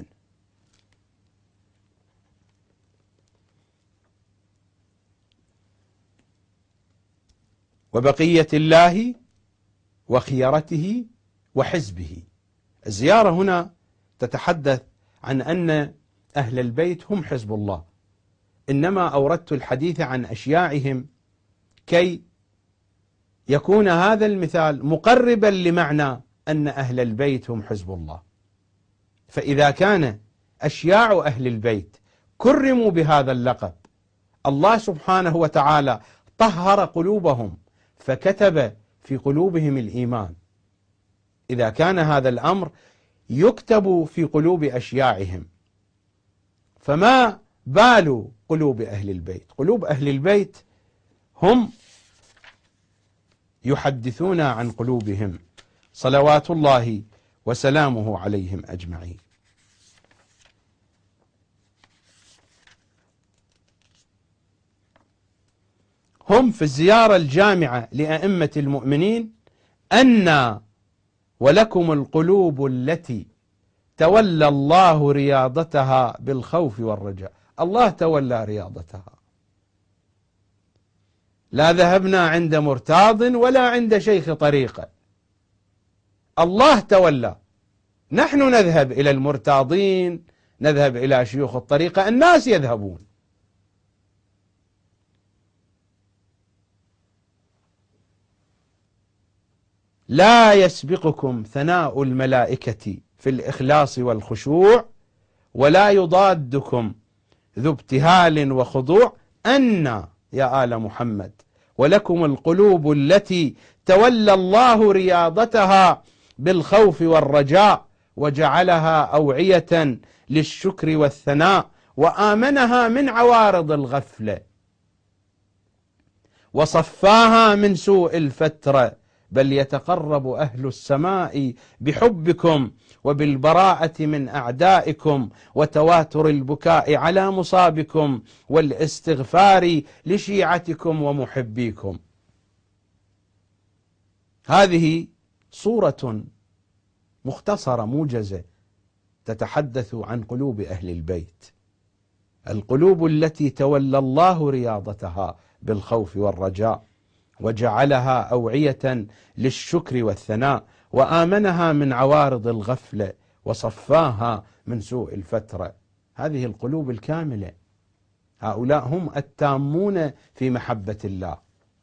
وبقية الله وخيرته وحزبه. الزيارة هنا تتحدث عن أن أهل البيت هم حزب الله، إنما أوردت الحديث عن أشياعهم كي يكون هذا المثال مقربا لمعنى أن أهل البيت هم حزب الله. فإذا كان أشياع أهل البيت كرموا بهذا اللقب، الله سبحانه وتعالى طهر قلوبهم فكتب في قلوبهم الإيمان، إذا كان هذا الأمر يكتب في قلوب أشياعهم، فما بال قلوب أهل البيت؟ قلوب أهل البيت هم يحدثون عن قلوبهم صلوات الله وسلامه عليهم أجمعين. هم في الزيارة الجامعة لأئمة المؤمنين أن ولكم القلوب التي تولى الله رياضتها بالخوف والرجاء. الله تولى رياضتها، لا ذهبنا عند مرتاض ولا عند شيخ طريقة، الله تولى. نحن نذهب إلى المرتاضين، نذهب إلى شيوخ الطريقة، الناس يذهبون. لا يسبقكم ثناء الملائكة في الإخلاص والخشوع، ولا يضادكم ذو ابتهال وخضوع، أن يا آل محمد ولكم القلوب التي تولى الله رياضتها بالخوف والرجاء، وجعلها أوعية للشكر والثناء، وآمنها من عوارض الغفلة، وصفاها من سوء الفترة. بل يتقرب أهل السماء بحبكم وبالبراءة من أعدائكم، وتواتر البكاء على مصابكم، والاستغفار لشيعتكم ومحبيكم. هذه صورة مختصرة موجزة تتحدث عن قلوب أهل البيت، القلوب التي تولى الله رياضتها بالخوف والرجاء، وجعلها أوعية للشكر والثناء، وآمنها من عوارض الغفلة، وصفاها من سوء الفترة. هذه القلوب الكاملة، هؤلاء هم التامون في محبة الله.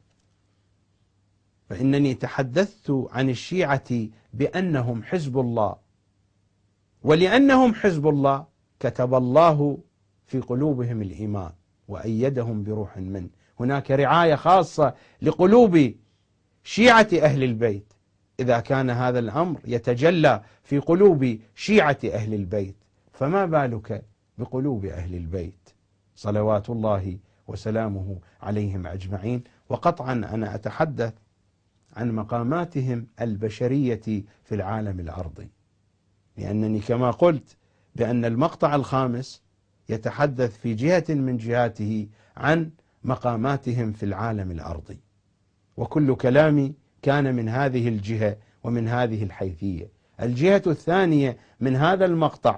فإنني تحدثت عن الشيعة بأنهم حزب الله، ولأنهم حزب الله كتب الله في قلوبهم الإيمان وأيدهم بروح منه. هناك رعاية خاصة لقلوب شيعة أهل البيت. إذا كان هذا الأمر يتجلى في قلوب شيعة أهل البيت، فما بالك بقلوب أهل البيت صلوات الله وسلامه عليهم أجمعين. وقطعا أنا أتحدث عن مقاماتهم البشرية في العالم الأرضي، لأنني كما قلت بأن المقطع الخامس يتحدث في جهة من جهاته عن مقاماتهم في العالم الأرضي، وكل كلامي كان من هذه الجهة ومن هذه الحيثية. الجهة الثانية من هذا المقطع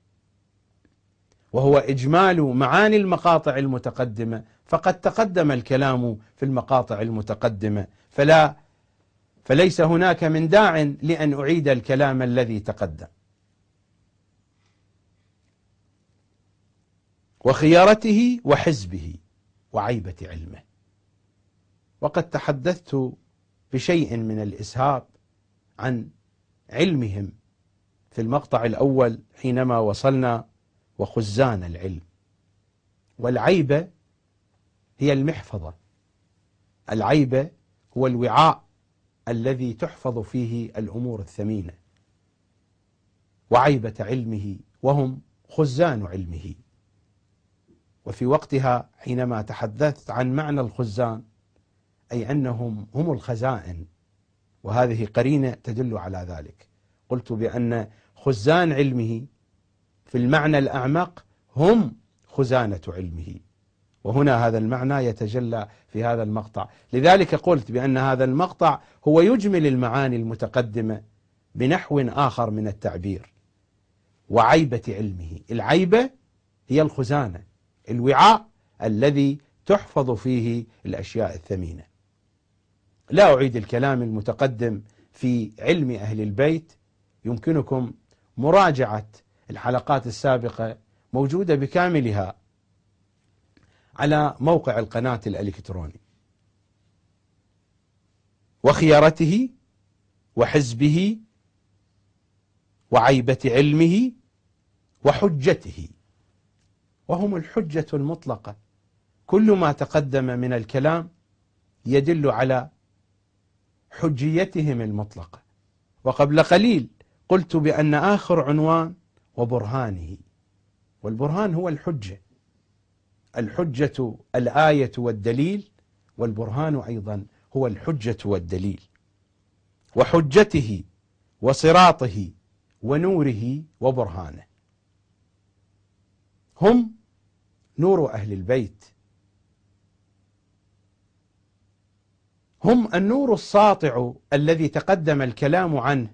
وهو إجمال معاني المقاطع المتقدمة، فقد تقدم الكلام في المقاطع المتقدمة، فليس هناك من داع لأن أعيد الكلام الذي تقدم. وخيارته وحزبه وعيبة علمه. وقد تحدثت بشيء من الإسهاب عن علمهم في المقطع الأول حينما وصلنا وخزان العلم. والعيبة هي المحفظة، العيبة هو الوعاء الذي تحفظ فيه الأمور الثمينة، وعيبة علمه وهم خزان علمه. وفي وقتها حينما تحدثت عن معنى الخزان أي أنهم هم الخزائن، وهذه قرينة تدل على ذلك. قلت بأن خزان علمه في المعنى الأعمق هم خزانة علمه، وهنا هذا المعنى يتجلى في هذا المقطع. لذلك قلت بأن هذا المقطع هو يجمل المعاني المتقدمة بنحو آخر من التعبير. وعيبة علمه، العيبة هي الخزانة، الوعاء الذي تحفظ فيه الأشياء الثمينة. لا أعيد الكلام المتقدم في علم أهل البيت، يمكنكم مراجعة الحلقات السابقة، موجودة بكاملها على موقع القناة الإلكتروني. وخيرته وحزبه وعيبة علمه وحجته، وهم الحجة المطلقة. كل ما تقدم من الكلام يدل على حجيتهم المطلقة. وقبل قليل قلت بأن آخر عنوان وبرهانه، والبرهان هو الحجة، الحجة الآية والدليل، والبرهان أيضا هو الحجة والدليل. وحجته وصراطه ونوره وبرهانه، هم نور أهل البيت، هم النور الساطع الذي تقدم الكلام عنه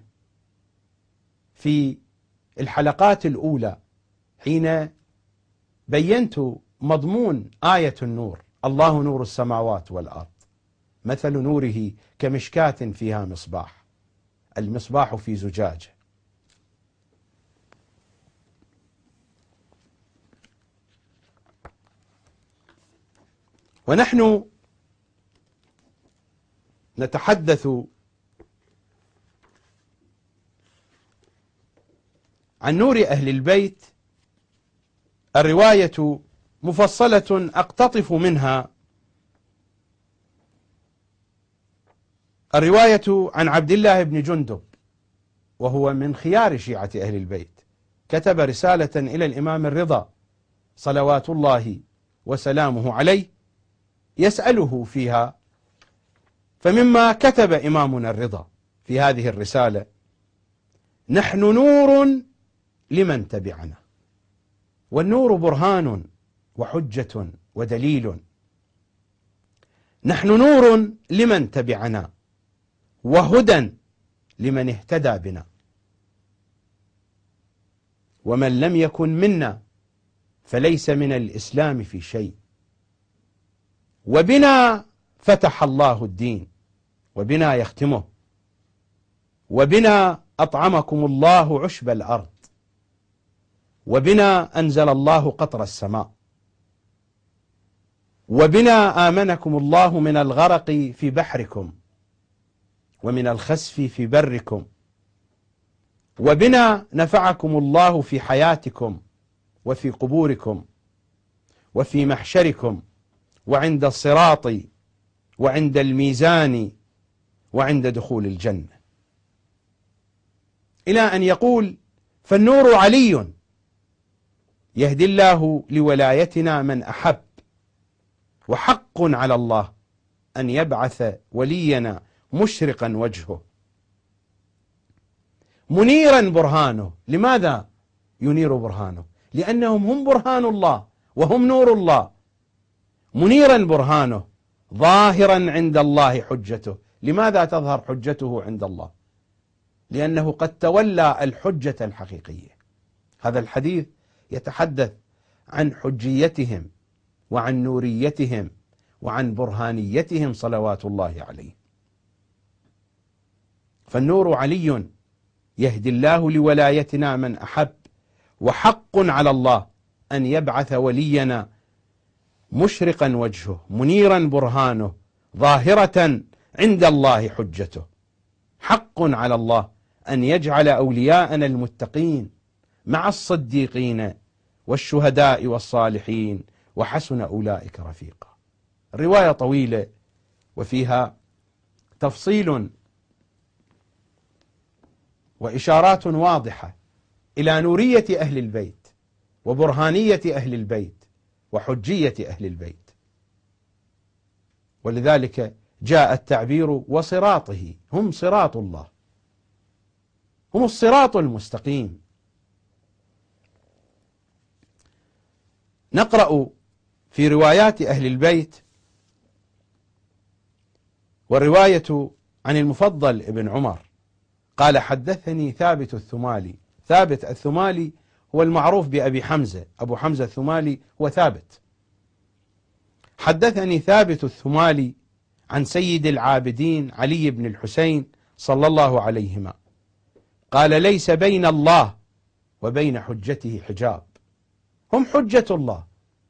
في الحلقات الأولى حين بينت مضمون آية النور: الله نور السماوات والأرض، مثل نوره كمشكاة فيها مصباح، المصباح في زجاجة. ونحن نتحدث عن نور أهل البيت. الرواية مفصلة أقتطف منها. الرواية عن عبد الله بن جندب، وهو من خيار شيعة أهل البيت، كتب رسالة إلى الإمام الرضا صلوات الله وسلامه عليه يسأله فيها. فمما كتب إمامنا الرضا في هذه الرسالة: نحن نور لمن تبعنا، والنور برهان وحجة ودليل. نحن نور لمن تبعنا وهدى لمن اهتدى بنا، ومن لم يكن منا فليس من الإسلام في شيء. وبنا فتح الله الدين، وبنا يختمه، وبنا أطعمكم الله عشب الأرض، وبنا أنزل الله قطر السماء، وبنا آمنكم الله من الغرق في بحركم ومن الخسف في بركم، وبنا نفعكم الله في حياتكم وفي قبوركم وفي محشركم وعند الصراط وعند الميزان وعند دخول الجنة، إلى أن يقول: فالنور علي يهدي الله لولايتنا من أحب، وحق على الله أن يبعث ولينا مشرقا وجهه منيرا برهانه. لماذا ينير برهانه؟ لأنهم هم برهان الله وهم نور الله. منيرا برهانه، ظاهرا عند الله حجته. لماذا تظهر حجته عند الله؟ لأنه قد تولى الحجة الحقيقية. هذا الحديث يتحدث عن حجيتهم وعن نوريتهم وعن برهانيتهم صلوات الله عليه. فالنور علي يهدي الله لولايتنا من أحب، وحق على الله أن يبعث ولينا مشرقا وجهه منيرا برهانه ظاهرة عند الله حجته. حق على الله أن يجعل أولياءنا المتقين مع الصديقين والشهداء والصالحين وحسن أولئك رفيقا. الرواية طويلة وفيها تفصيل وإشارات واضحة إلى نورية أهل البيت وبرهانية أهل البيت وحجية أهل البيت. ولذلك جاء التعبير: وصراطه، هم صراط الله، هم الصراط المستقيم. نقرأ في روايات أهل البيت، والرواية عن المفضل ابن عمر قال: حدثني ثابت الثمالي. ثابت الثمالي هو المعروف بأبي حمزة، أبو حمزة الثمالي هو ثابت. حدثني ثابت الثمالي عن سيد العابدين علي بن الحسين صلى الله عليهما قال: ليس بين الله وبين حجته حجاب. هم حجة الله،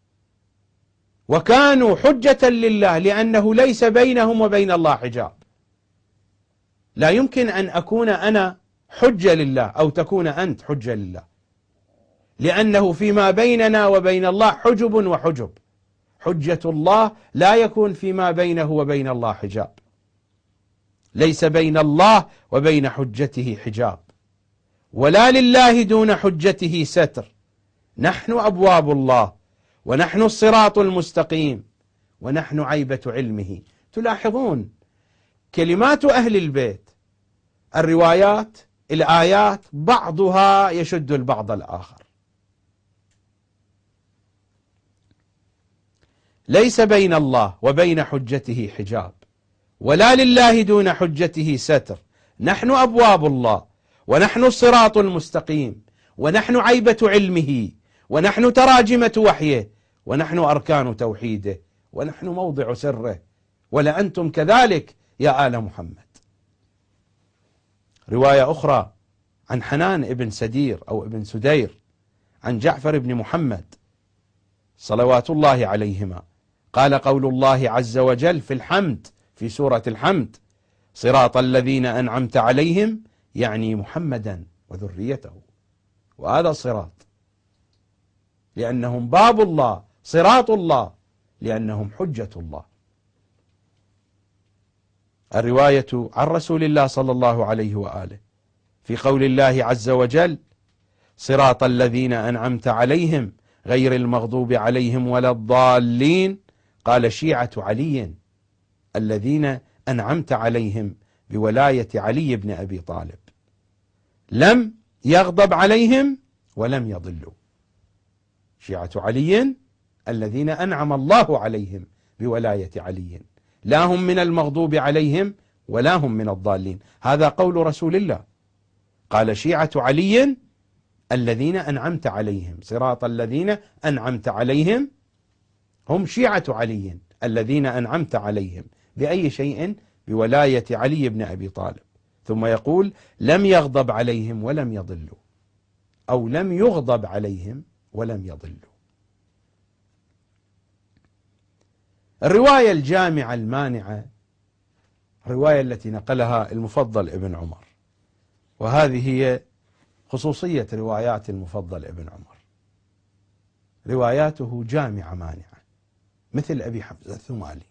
وكانوا حجة لله، لأنه ليس بينهم وبين الله حجاب. لا يمكن أن أكون أنا حجة لله أو تكون أنت حجة لله، لأنه فيما بيننا وبين الله حجب وحجب. حجة الله لا يكون فيما بينه وبين الله حجاب. ليس بين الله وبين حجته حجاب، ولا لله دون حجته ستر. نحن أبواب الله، ونحن الصراط المستقيم، ونحن عيبة علمه. تلاحظون كلمات أهل البيت، الروايات، الآيات، بعضها يشد البعض الآخر. ليس بين الله وبين حجته حجاب، ولا لله دون حجته ستر. نحن أبواب الله، ونحن الصراط المستقيم، ونحن عيبة علمه، ونحن تراجمة وحيه، ونحن أركان توحيده، ونحن موضع سره، ولأنتم كذلك يا آل محمد. رواية أخرى عن حنان ابن سدير أو ابن سدير عن جعفر بن محمد صلوات الله عليهما قال: قول الله عز وجل في الحمد، في سورة الحمد: صراط الذين أنعمت عليهم، يعني محمدا وذريته. وهذا الصراط لأنهم باب الله، صراط الله لأنهم حجة الله. الرواية عن رسول الله صلى الله عليه وآله في قول الله عز وجل: صراط الذين أنعمت عليهم غير المغضوب عليهم ولا الضالين، قال: شيعة علي الذين أنعمت عليهم بولاية علي بن أبي طالب، لم يغضب عليهم ولم يضلوا. شيعة علي الذين أنعم الله عليهم بولاية علي، لا هم من المغضوب عليهم ولا هم من الضالين. هذا قول رسول الله، قال: شيعة علي الذين أنعمت عليهم. صراط الذين أنعمت عليهم هم شيعة علي الذين أنعمت عليهم بأي شيء؟ بولاية علي بن أبي طالب. ثم يقول: لم يغضب عليهم ولم يضلوا، أو لم يغضب عليهم ولم يضلوا. الرواية الجامعة المانعة، الرواية التي نقلها المفضل ابن عمر، وهذه هي خصوصية روايات المفضل ابن عمر، رواياته جامعة مانعة مثل أبي حمزة الثمالي.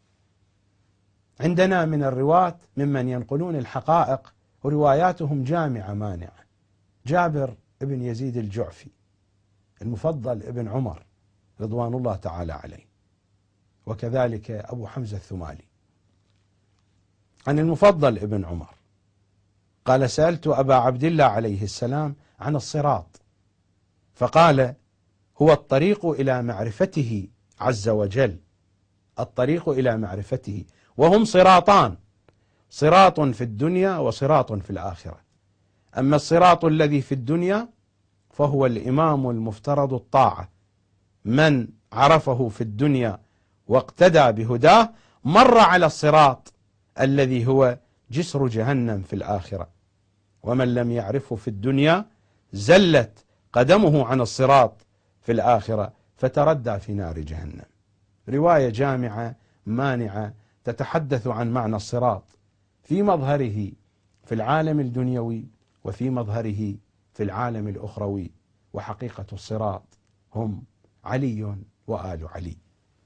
عندنا من الرواة ممن ينقلون الحقائق ورواياتهم جامعة مانعة: جابر ابن يزيد الجعفي، المفضل ابن عمر رضوان الله تعالى عليه، وكذلك أبو حمزة الثمالي. عن المفضل ابن عمر قال: سألت أبا عبد الله عليه السلام عن الصراط، فقال: هو الطريق إلى معرفته عز وجل، الطريق إلى معرفته، وهم صراطان: صراط في الدنيا وصراط في الآخرة. أما الصراط الذي في الدنيا فهو الإمام المفترض الطاعة، من عرفه في الدنيا واقتدى بهداه مر على الصراط الذي هو جسر جهنم في الآخرة، ومن لم يعرفه في الدنيا زلت قدمه عن الصراط في الآخرة فتردى في نار جهنم. رواية جامعة مانعة تتحدث عن معنى الصراط في مظهره في العالم الدنيوي وفي مظهره في العالم الأخروي. وحقيقة الصراط هم علي وآل علي.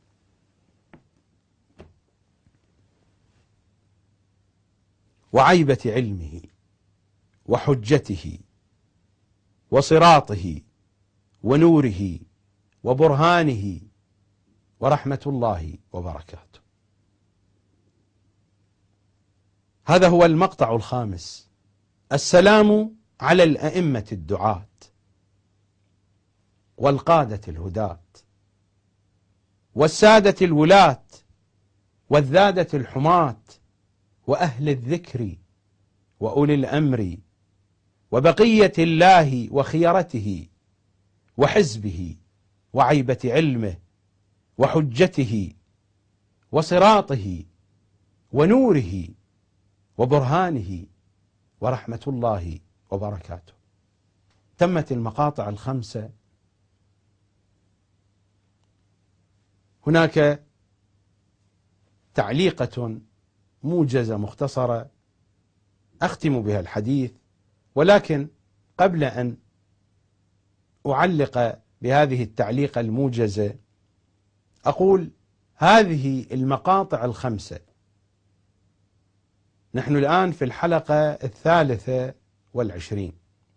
وعيبة علمه وحجته وصراطه ونوره وبرهانه ورحمة الله وبركاته. هذا هو المقطع الخامس: السلام على الأئمة الدعاة والقادة الهداة والسادة الولاة والذادة الحماة وأهل الذكر وأولي الأمر وبقية الله وخيرته وحزبه وعيبة علمه وحجته وصراطه ونوره وبرهانه ورحمة الله وبركاته. تمت المقاطع الخمسة. هناك تعليقة موجزة مختصرة أختم بها الحديث، ولكن قبل أن أعلق بهذه التعليقة الموجزة أقول هذه المقاطع الخمسة، نحن الآن في الحلقة 23.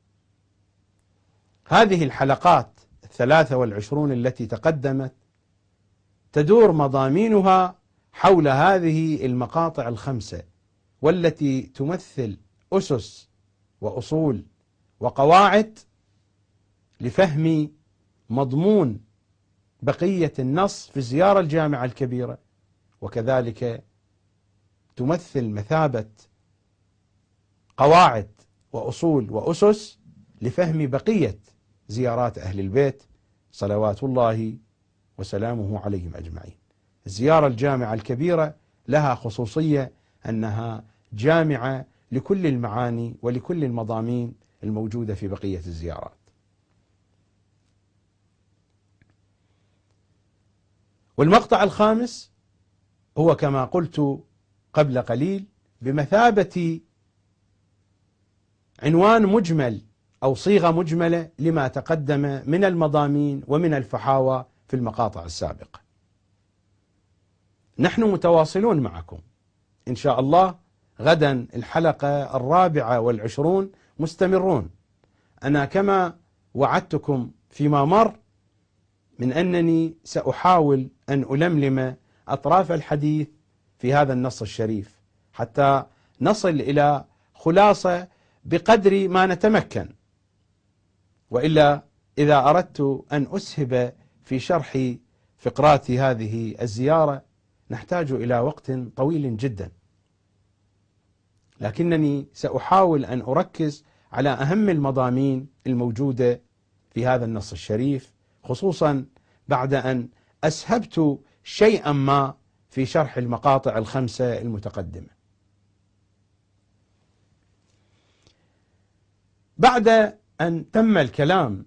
هذه الحلقات 23 التي تقدمت تدور مضامينها حول هذه المقاطع الخمسة، والتي تمثل أسس وأصول وقواعد لفهم مضمون بقية النص في الزيارة الجامعة الكبيرة، وكذلك تمثل مثابة قواعد وأصول وأسس لفهم بقية زيارات أهل البيت صلوات الله وسلامه عليهم أجمعين. الزيارة الجامعة الكبيرة لها خصوصية أنها جامعة لكل المعاني ولكل المضامين الموجودة في بقية الزيارات. والمقطع الخامس هو كما قلت قبل قليل بمثابة عنوان مجمل أو صيغة مجملة لما تقدم من المضامين ومن الفحاوى في المقاطع السابقة. نحن متواصلون معكم إن شاء الله. غدا الحلقة 24 مستمرون. أنا كما وعدتكم فيما مر من أنني سأحاول أن ألملم أطراف الحديث في هذا النص الشريف حتى نصل إلى خلاصة بقدر ما نتمكن، وإلا إذا أردت أن أسهب في شرح فقرات هذه الزيارة نحتاج إلى وقت طويل جدا، لكنني سأحاول أن أركز على أهم المضامين الموجودة في هذا النص الشريف، خصوصا بعد أن أسهبت شيئا ما في شرح المقاطع الخمسة المتقدمة. بعد أن تم الكلام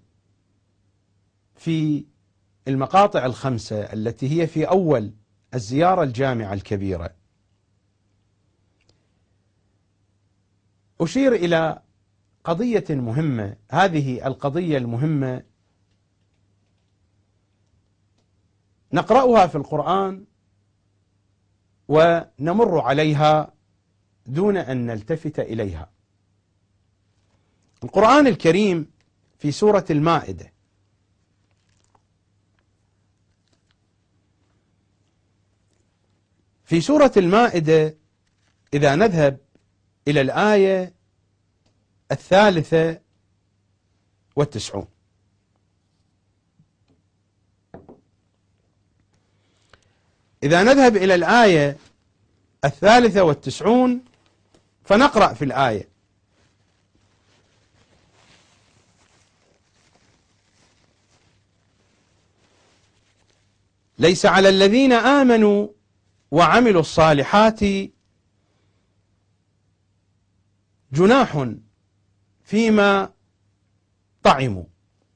في المقاطع الخمسة التي هي في أول الزيارة الجامعة الكبيرة، أشير إلى قضية مهمة. هذه القضية المهمة نقرأها في القرآن ونمر عليها دون أن نلتفت إليها. القرآن الكريم في سورة المائدة إذا نذهب إلى الآية 93، إذا نذهب إلى الآية 93 فنقرأ في الآية: ليس على الذين آمنوا وعملوا الصالحات جناح فيما طعموا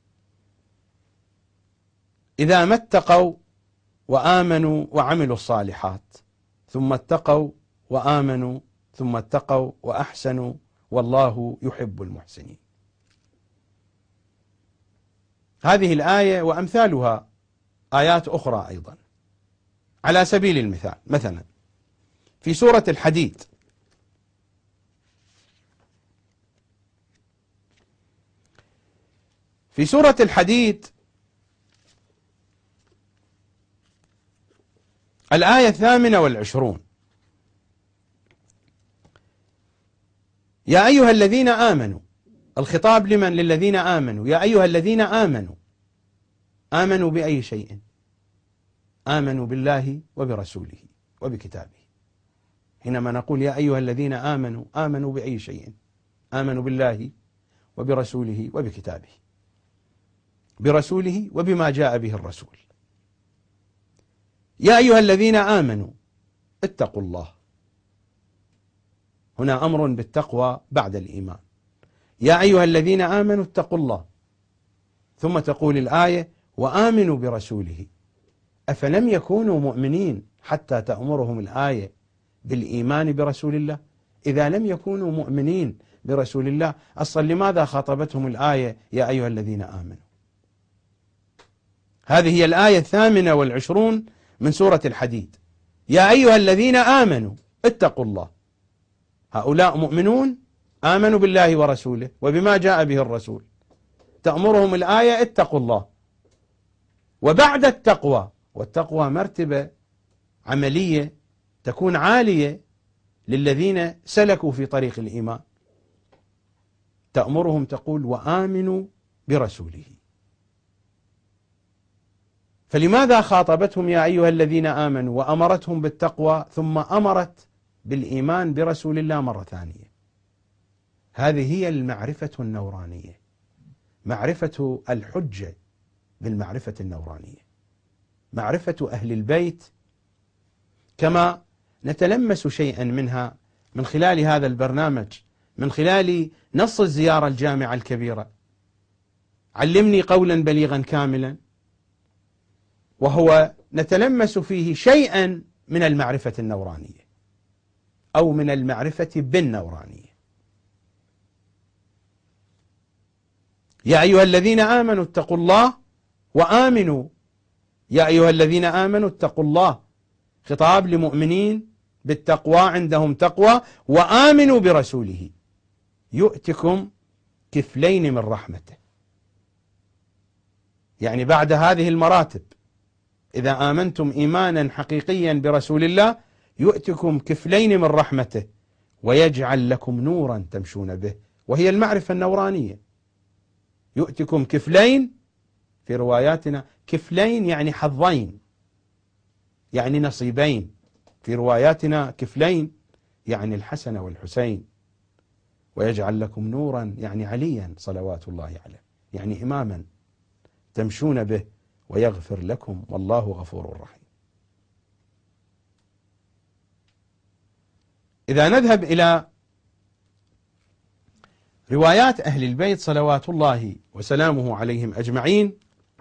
إذا ما اتقوا وآمنوا وعملوا الصالحات ثم اتقوا وآمنوا ثم اتقوا وأحسنوا والله يحب المحسنين. هذه الآية وأمثالها آيات أخرى أيضا. على سبيل المثال، مثلا في سورة الحديد الآية 28: يا أيها الذين آمنوا الخطاب لمن؟ للذين آمنوا. يا أيها الذين آمنوا. آمنوا بأي شيء؟ آمنوا بالله وبرسوله وبكتابه. حينما نقول يا أيها الذين آمنوا، آمنوا بأي شيء؟ آمنوا بالله وبرسوله وبكتابه، برسوله وبما جاء به الرسول. يا أيها الذين آمنوا اتقوا الله، هنا أمر بالتقوى بعد الإيمان. يا أيها الذين آمنوا اتقوا الله، ثم تقول الآية وآمنوا برسوله. أفلم يكونوا مؤمنين حتى تأمرهم الآية بالإيمان برسول الله؟ إذا لم يكونوا مؤمنين برسول الله أصلا لماذا خاطبتهم الآية يا أيها الذين آمنوا؟ هذه هي الآية 28 من سورة الحديد. يا أيها الذين آمنوا اتقوا الله. هؤلاء مؤمنون آمنوا بالله ورسوله وبما جاء به الرسول، تأمرهم الآية اتقوا الله. وبعد التقوى، والتقوى مرتبة عملية تكون عالية للذين سلكوا في طريق الإيمان، تأمرهم تقول وآمنوا برسوله. فلماذا خاطبتهم يا أيها الذين آمنوا وأمرتهم بالتقوى ثم أمرت بالإيمان برسول الله مرة ثانية؟ هذه هي المعرفة النورانية، معرفة الحجة بالمعرفة النورانية، معرفة أهل البيت كما نتلمس شيئا منها من خلال هذا البرنامج، من خلال نص الزيارة الجامعة الكبيرة علمني قولا بليغا كاملا، وهو نتلمس فيه شيئا من المعرفة النورانية أو من المعرفة بالنورانية. يا أيها الذين آمنوا اتقوا الله وآمنوا. يا أيها الذين آمنوا اتقوا الله، خطاب لمؤمنين بالتقوى، عندهم تقوى، وآمنوا برسوله يؤتكم كفلين من رحمته. يعني بعد هذه المراتب إذا آمنتم إيمانا حقيقيا برسول الله يؤتكم كفلين من رحمته ويجعل لكم نورا تمشون به، وهي المعرفة النورانية. يؤتكم كفلين، في رواياتنا كفلين يعني حظين، يعني نصيبين، في رواياتنا كفلين يعني الحسن والحسين. ويجعل لكم نورا يعني عليا صلوات الله عليه، يعني إماما تمشون به، ويغفر لكم والله غفور رحيم. إذا نذهب إلى روايات أهل البيت صلوات الله وسلامه عليهم أجمعين،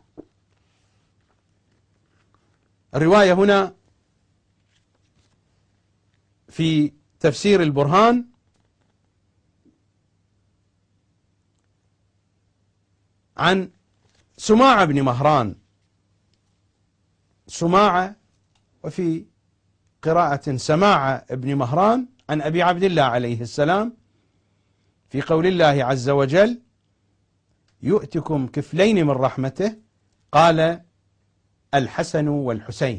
الرواية هنا في تفسير البرهان عن سماعة بن مهران، سماعة وفي قراءة سماعة بن مهران، عن أبي عبد الله عليه السلام في قول الله عز وجل يؤتكم كفلين من رحمته، قال الحسن والحسين،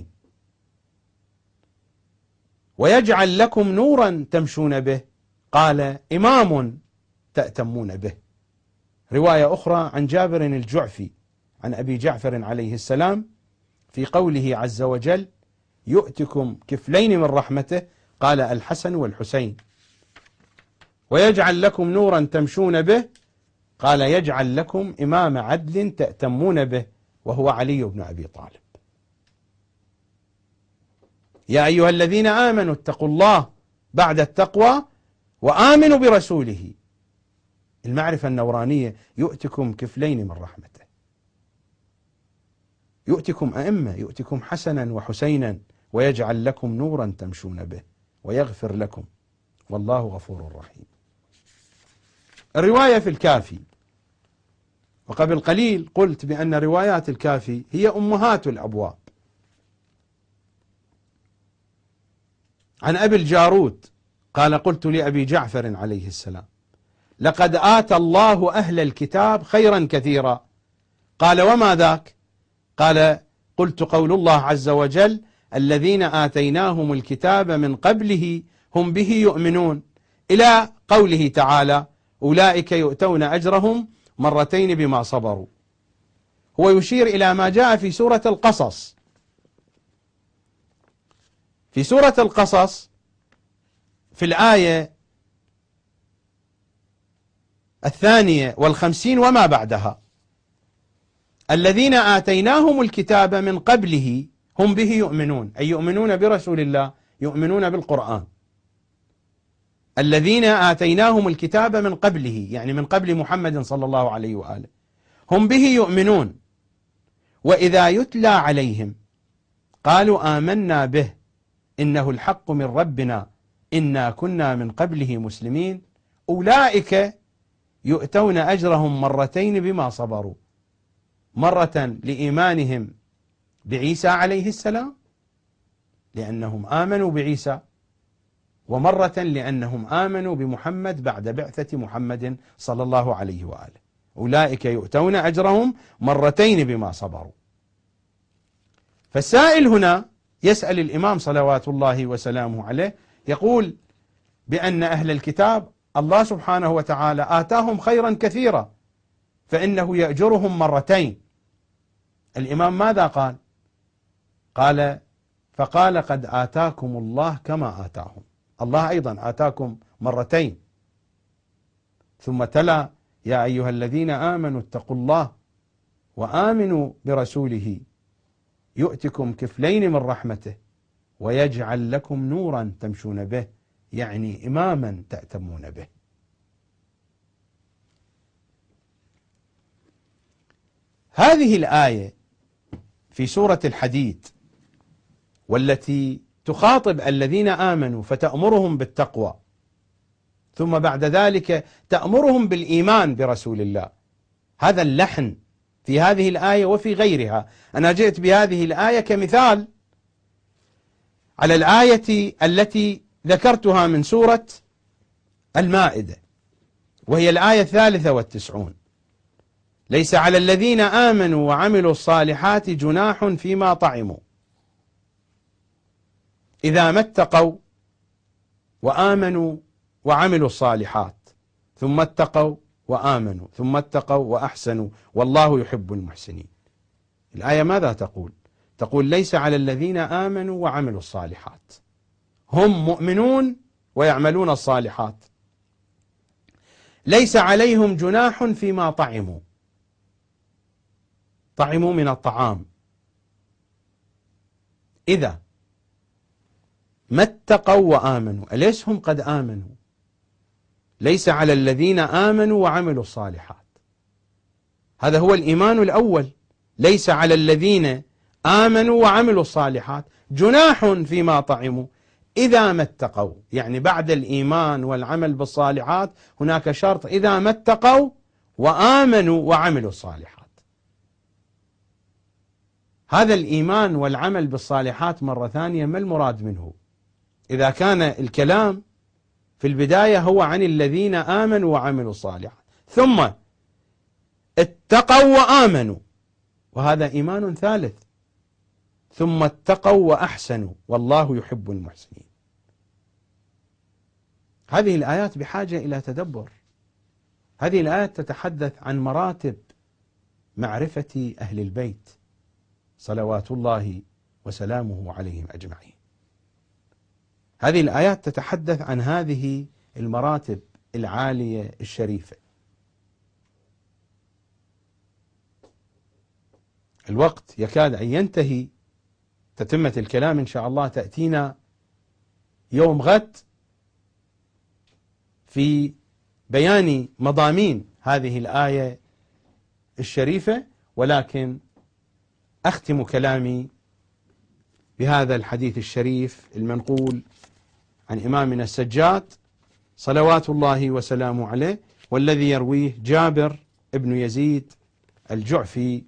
ويجعل لكم نورا تمشون به، قال إمام تأتمون به. رواية أخرى عن جابر الجعفي عن أبي جعفر عليه السلام في قوله عز وجل يؤتكم كفلين من رحمته، قال الحسن والحسين، ويجعل لكم نورا تمشون به، قال يجعل لكم إمام عدل تأتمون به، وهو علي بن أبي طالب. يا أيها الذين آمنوا اتقوا الله بعد التقوى وآمنوا برسوله، المعرفة النورانية، يؤتكم كفلين من رحمته، يؤتكم أئمة، يؤتكم حسنا وحسينا، ويجعل لكم نورا تمشون به، ويغفر لكم والله غفور رحيم. الرواية في الكافي، وقبل قليل قلت بأن روايات الكافي هي أمهات الأبواب. عن أبي الجارود قال قلت لأبي جعفر عليه السلام لقد آتى الله أهل الكتاب خيرا كثيرا، قال وما ذاك؟ قال قلت قول الله عز وجل الذين آتيناهم الكتاب من قبله هم به يؤمنون، إلى قوله تعالى أولئك يؤتون أجرهم مرتين بما صبروا. هو يشير إلى ما جاء في سورة القصص. في سورة القصص في الآية 52 وما بعدها: الذين آتيناهم الكتاب من قبله هم به يؤمنون، أي يؤمنون برسول الله، يؤمنون بالقرآن. الذين آتيناهم الكتاب من قبله يعني من قبل محمد صلى الله عليه وآله، هم به يؤمنون، وإذا يتلى عليهم قالوا آمنا به إنه الحق من ربنا إنا كنا من قبله مسلمين أولئك يؤتون أجرهم مرتين بما صبروا، مرة لإيمانهم بعيسى عليه السلام لأنهم آمنوا بعيسى، ومرة لأنهم آمنوا بمحمد بعد بعثة محمد صلى الله عليه وآله. أولئك يؤتون أجرهم مرتين بما صبروا. فالسائل هنا يسأل الإمام صلوات الله وسلامه عليه، يقول بأن أهل الكتاب الله سبحانه وتعالى آتاهم خيرا كثيرا فإنه يأجرهم مرتين. الإمام ماذا قال؟ فقال قد آتاكم الله كما آتاهم، الله أيضا آتاكم مرتين. ثم تلا: يا أيها الذين آمنوا اتقوا الله وآمنوا برسوله يؤتكم كفلين من رحمته ويجعل لكم نورا تمشون به، يعني إماما تأتمون به. هذه الآية في سورة الحديد والتي تخاطب الذين آمنوا فتأمرهم بالتقوى، ثم بعد ذلك تأمرهم بالإيمان برسول الله، هذا اللحن في هذه الآية وفي غيرها. أنا جئت بهذه الآية كمثال على الآية التي ذكرتها من سورة المائدة، وهي الآية 93: ليس على الذين آمنوا وعملوا الصالحات جناح فيما طعموا إذا ما اتقوا وآمنوا وعملوا الصالحات ثم اتقوا وآمنوا ثم اتقوا وأحسنوا والله يحب المحسنين. الآية ماذا تقول؟ تقول ليس على الذين آمنوا وعملوا الصالحات، هم مؤمنون ويعملون الصالحات، ليس عليهم جناح فيما طعموا، طعموا من الطعام، إذا ما اتقوا وآمنوا. أليس هم قد آمنوا؟ ليس على الذين آمنوا وعملوا الصالحات، هذا هو الإيمان الأول. ليس على الذين آمنوا وعملوا الصالحات جناح فيما طعموا إذا ما اتقوا، يعني بعد الإيمان والعمل بالصالحات هناك شرط: إذا ما اتقوا وآمنوا وعملوا الصالحات. هذا الإيمان والعمل بالصالحات مرة ثانية ما المراد منه؟ إذا كان الكلام في البداية هو عن الذين آمنوا وعملوا الصالحات، ثم اتقوا وآمنوا، وهذا إيمان ثالث، ثم اتقوا وأحسنوا والله يحب المحسنين. هذه الآيات بحاجة إلى تدبر. هذه الآيات تتحدث عن مراتب معرفة أهل البيت صلوات الله وسلامه عليهم أجمعين. هذه الآيات تتحدث عن هذه المراتب العالية الشريفة. الوقت يكاد أن ينتهي، تتمة الكلام إن شاء الله تأتينا يوم غد في بيان مضامين هذه الآية الشريفة، ولكن أختم كلامي بهذا الحديث الشريف المنقول عن إمامنا السجاد صلوات الله وسلامه عليه، والذي يرويه جابر ابن يزيد الجعفي: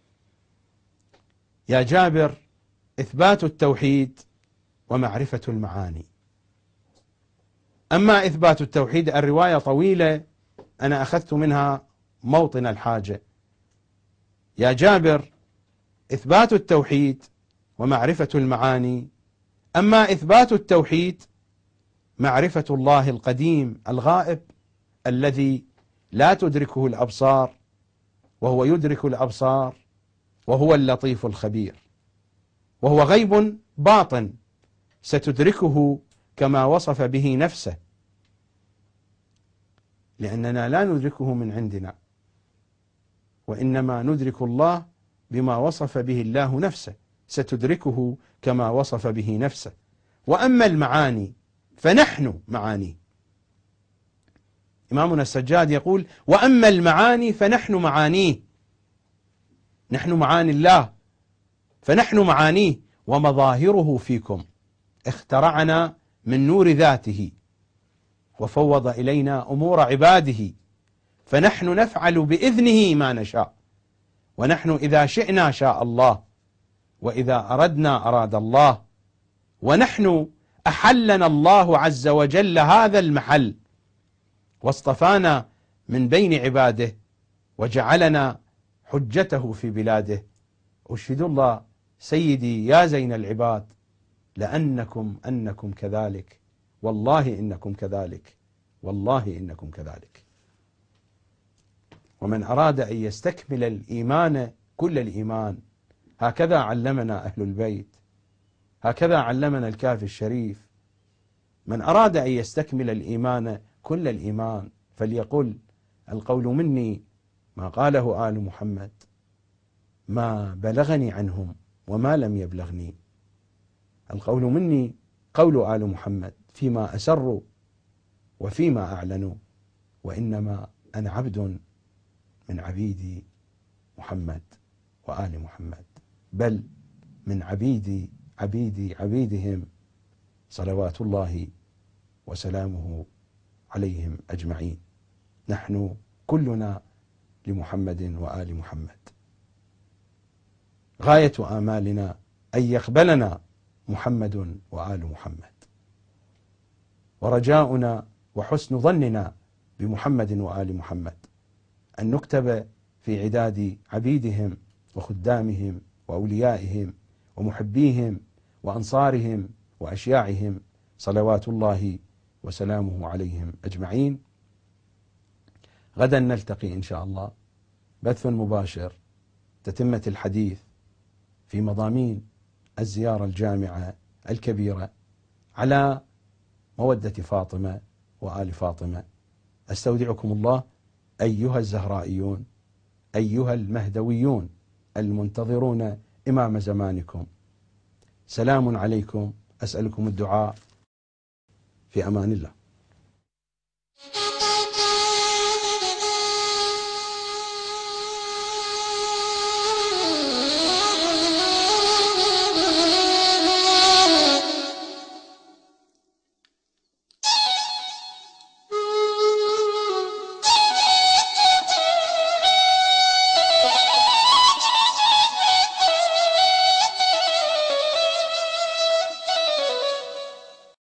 يا جابر، إثبات التوحيد ومعرفة المعاني. أما إثبات التوحيد الرواية طويلة، أنا أخذت منها موطن الحاجة. يا جابر، إثبات التوحيد ومعرفة المعاني. أما إثبات التوحيد معرفة الله القديم الغائب الذي لا تدركه الأبصار وهو يدرك الأبصار، وهو اللطيف الخبير، وهو غيب باطن ستدركه كما وصف به نفسه، لأننا لا ندركه من عندنا، وإنما ندرك الله بما وصف به الله نفسه، ستدركه كما وصف به نفسه. وأما المعاني فنحن معانيه. إمامنا السجاد يقول: وأما المعاني فنحن معانيه، نحن معاني الله فنحن معانيه، ومظاهره فيكم، اخترعنا من نور ذاته وفوض إلينا أمور عباده، فنحن نفعل بإذنه ما نشاء، ونحن إذا شئنا شاء الله، وإذا أردنا أراد الله، ونحن أحلنا الله عز وجل هذا المحل واصطفانا من بين عباده وجعلنا حجته في بلاده. أشهد الله سيدي يا زين العباد أنكم كذلك، والله إنكم كذلك، والله إنكم كذلك. ومن أراد أن يستكمل الإيمان كل الإيمان، هكذا علمنا أهل البيت، هكذا علمنا الكافي الشريف. من أراد أن يستكمل الإيمان كل الإيمان فليقل: القول مني ما قاله آل محمد، ما بلغني عنهم وما لم يبلغني. القول مني قول آل محمد فيما أسروا وفيما أعلنوا، وإنما أنا عبد من عبيد محمد وآل محمد، بل من عبيدهم صلوات الله وسلامه عليهم أجمعين. نحن كلنا لمحمد وآل محمد. غاية آمالنا أن يقبلنا محمد وآل محمد، ورجاؤنا وحسن ظننا بمحمد وآل محمد أن نكتب في عداد عبيدهم وخدامهم وأوليائهم ومحبيهم وأنصارهم وأشياعهم صلوات الله وسلامه عليهم أجمعين. غدا نلتقي إن شاء الله بث مباشر، تتمة الحديث في مضامين الزيارة الجامعة الكبيرة على مودة فاطمة وآل فاطمة. أستودعكم الله أيها الزهرائيون، أيها المهدويون المنتظرون إمام زمانكم. سلام عليكم، أسألكم الدعاء، في أمان الله.